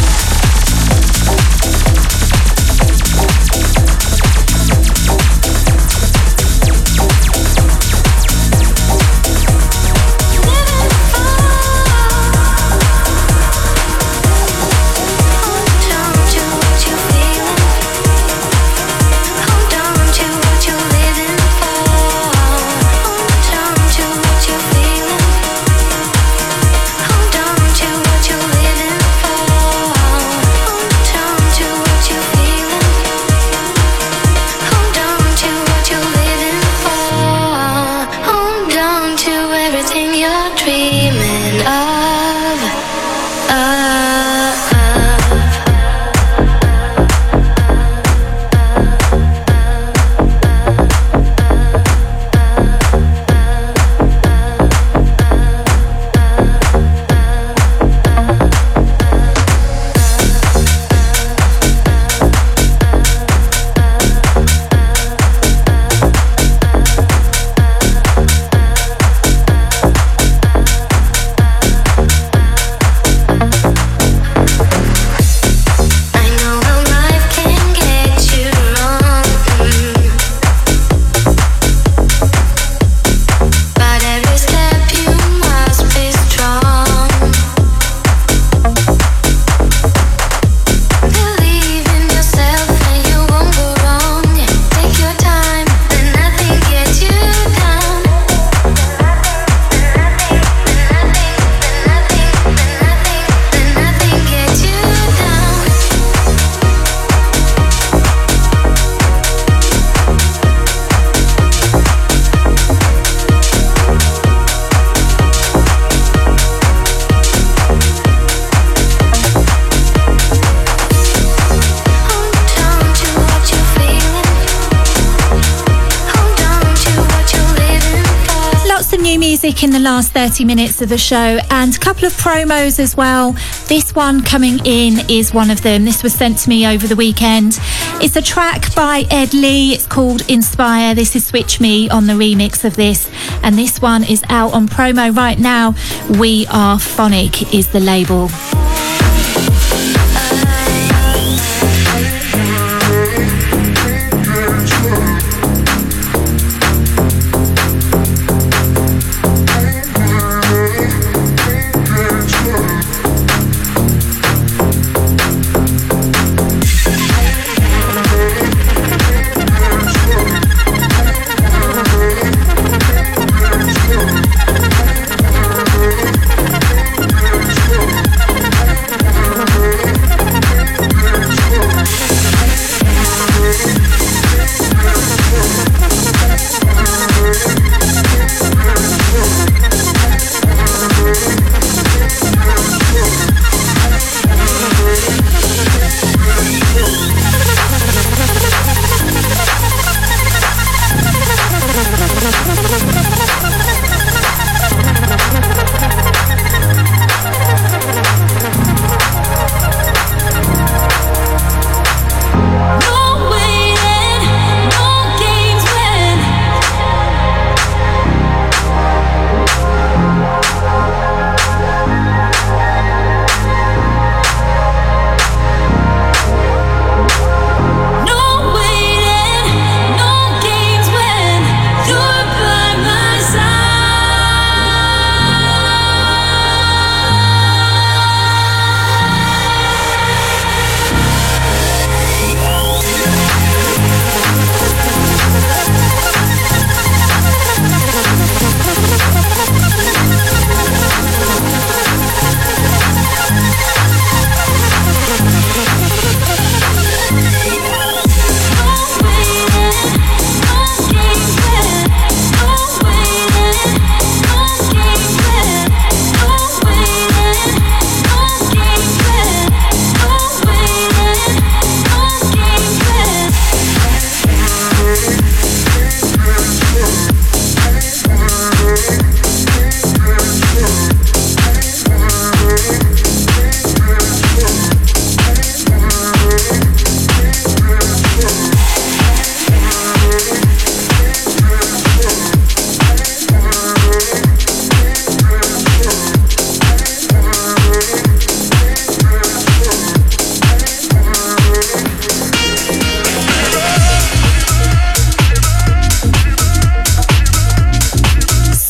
In the last thirty minutes of the show, and a couple of promos as well. This one coming in is one of them. This was sent to me over the weekend. It's a track by Ed Lee. It's called Inspire. This is Switch Me on the remix of this, and this one is out on promo right now. We Are Phonic is the label.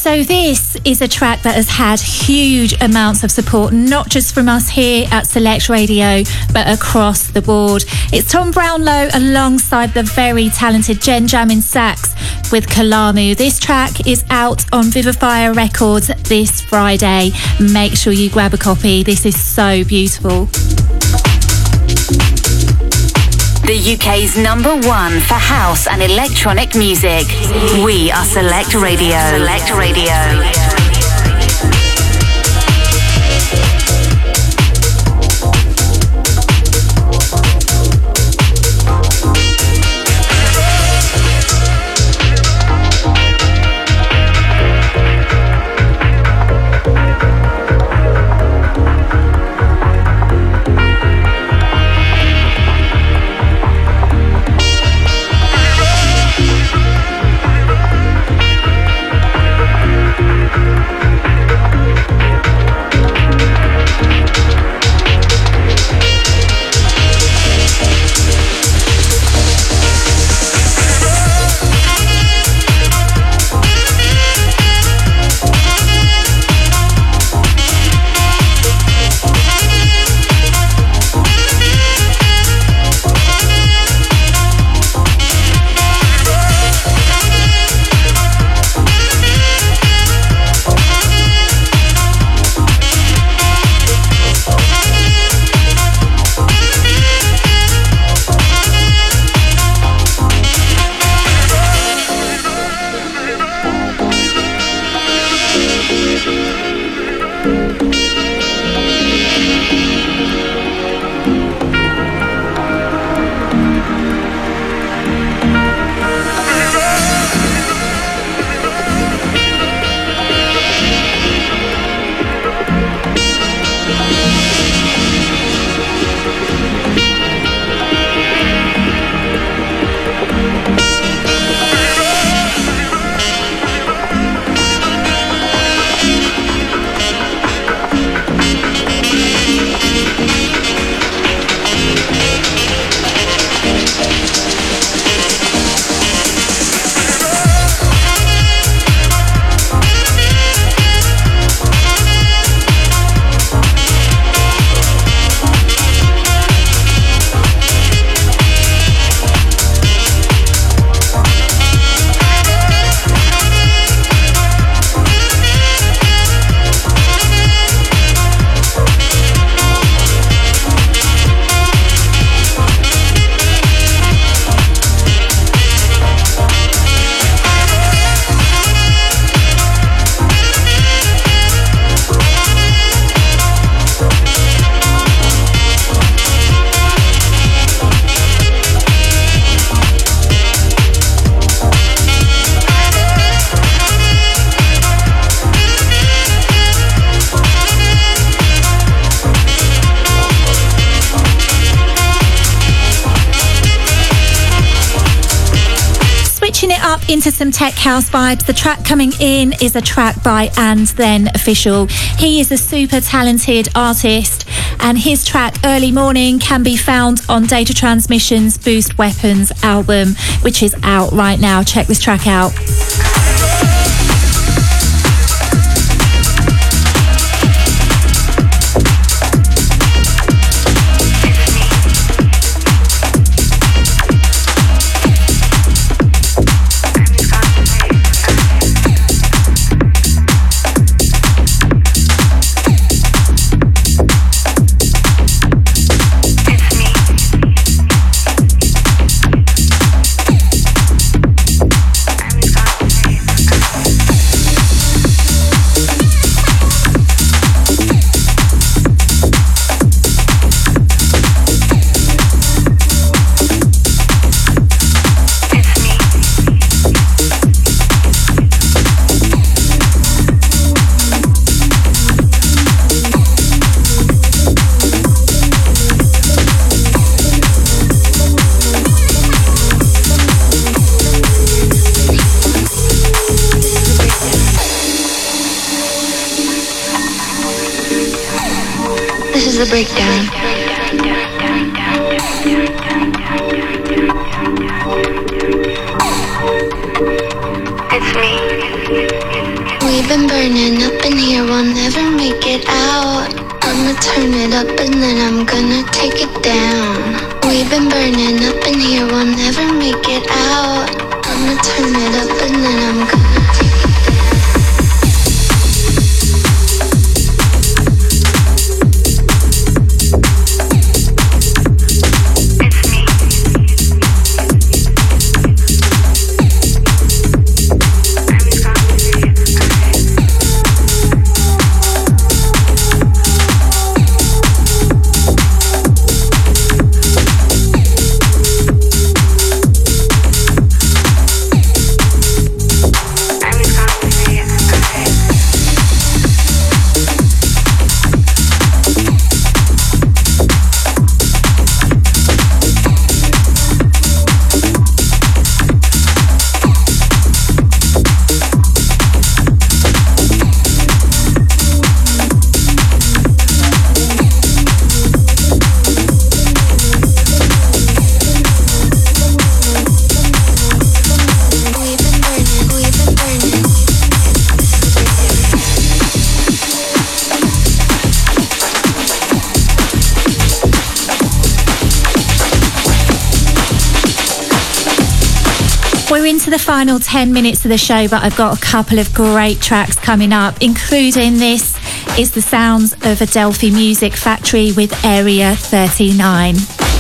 So this is a track that has had huge amounts of support, not just from us here at Select Radio, but across the board. It's Tom Brownlow alongside the very talented Jen Jamin Sax with Kalamu. This track is out on Vivifier Records this Friday. Make sure you grab a copy. This is so beautiful. The U K's number one for house and electronic music. We are Select Radio. Select Radio. Into some tech house vibes. The track coming in is a track by And Then Official. He is a super talented artist, and his track Early Morning can be found on Data Transmission's Boost Weapons album, which is out right now. Check this track out. The breakdown. It's me. We We've been burning up in here, we'll never make it out. I'ma turn it up and then I'm gonna take it down. We've been burning up in here, we'll never make it out. I'ma turn it up and then I'm gonna take it down. We're into the final ten minutes of the show, but I've got a couple of great tracks coming up, including this is the sounds of Adelphi Music Factory with Area thirty-nine.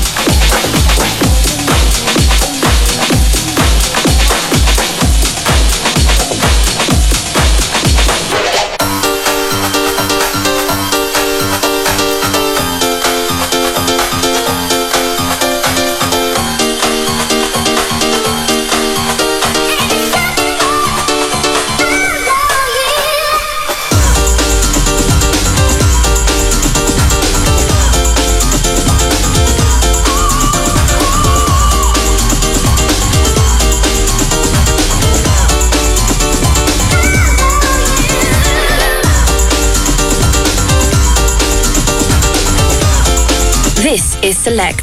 This is Select.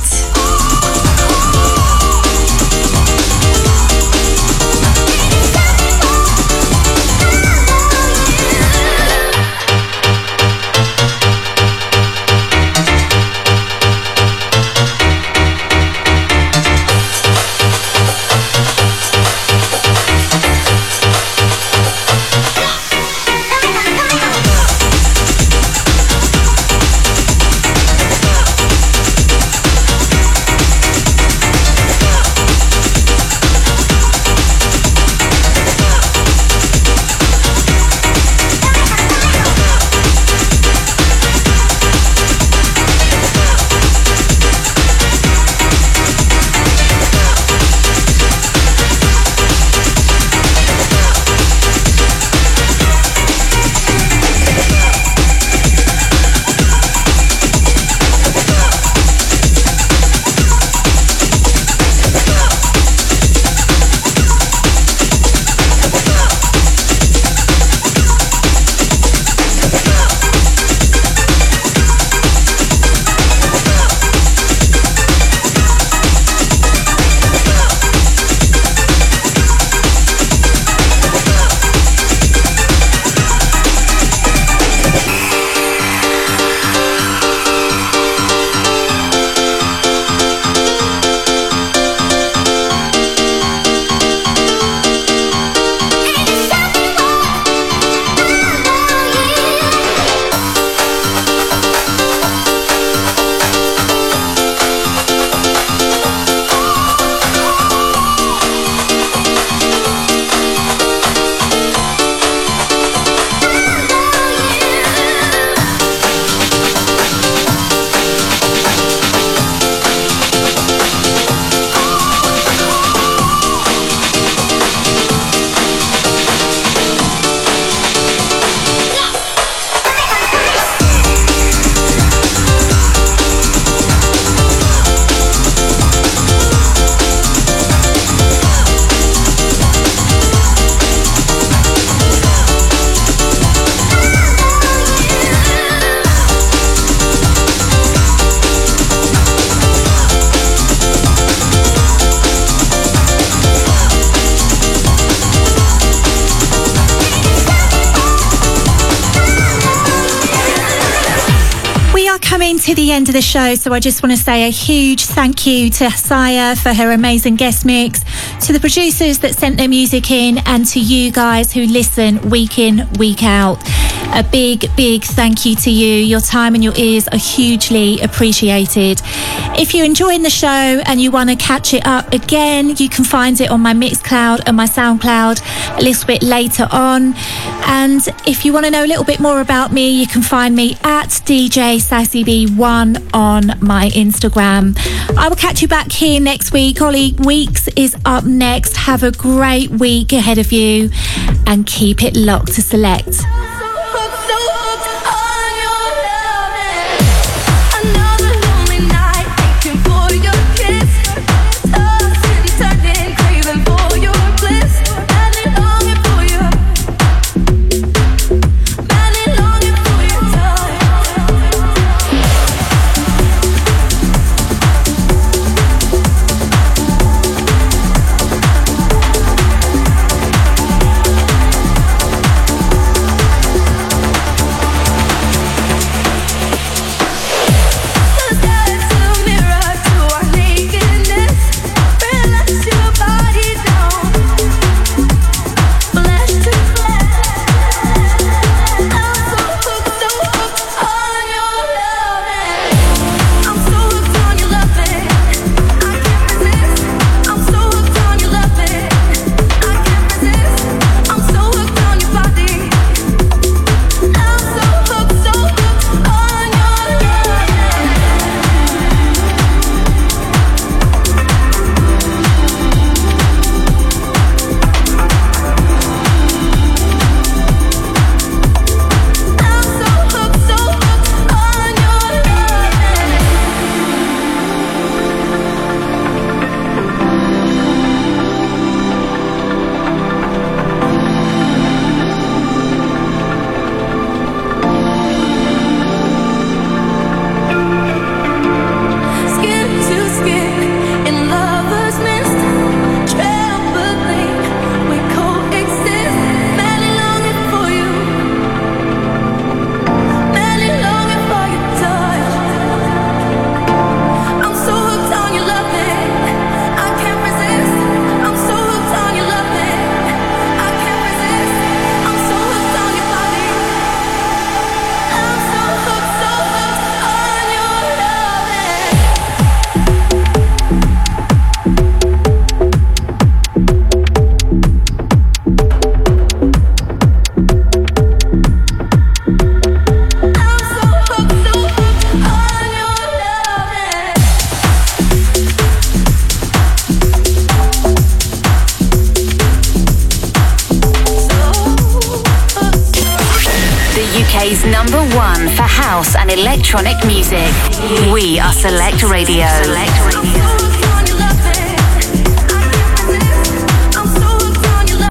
coming to the end of the show, so I just want to say a huge thank you to Saya for her amazing guest mix, to the producers that sent their music in, and to you guys who listen week in, week out. A big, big thank you to you. Your time and your ears are hugely appreciated. If you're enjoying the show and you want to catch it up again, you can find it on my Mixcloud and my Soundcloud a little bit later on. And if you want to know a little bit more about me, you can find me at D J Sassy B one on my Instagram. I will catch you back here next week. Ollie Weeks is up next. Have a great week ahead of you and keep it locked to Select. Number one for house and electronic music. We are Select Radio. Select Radio.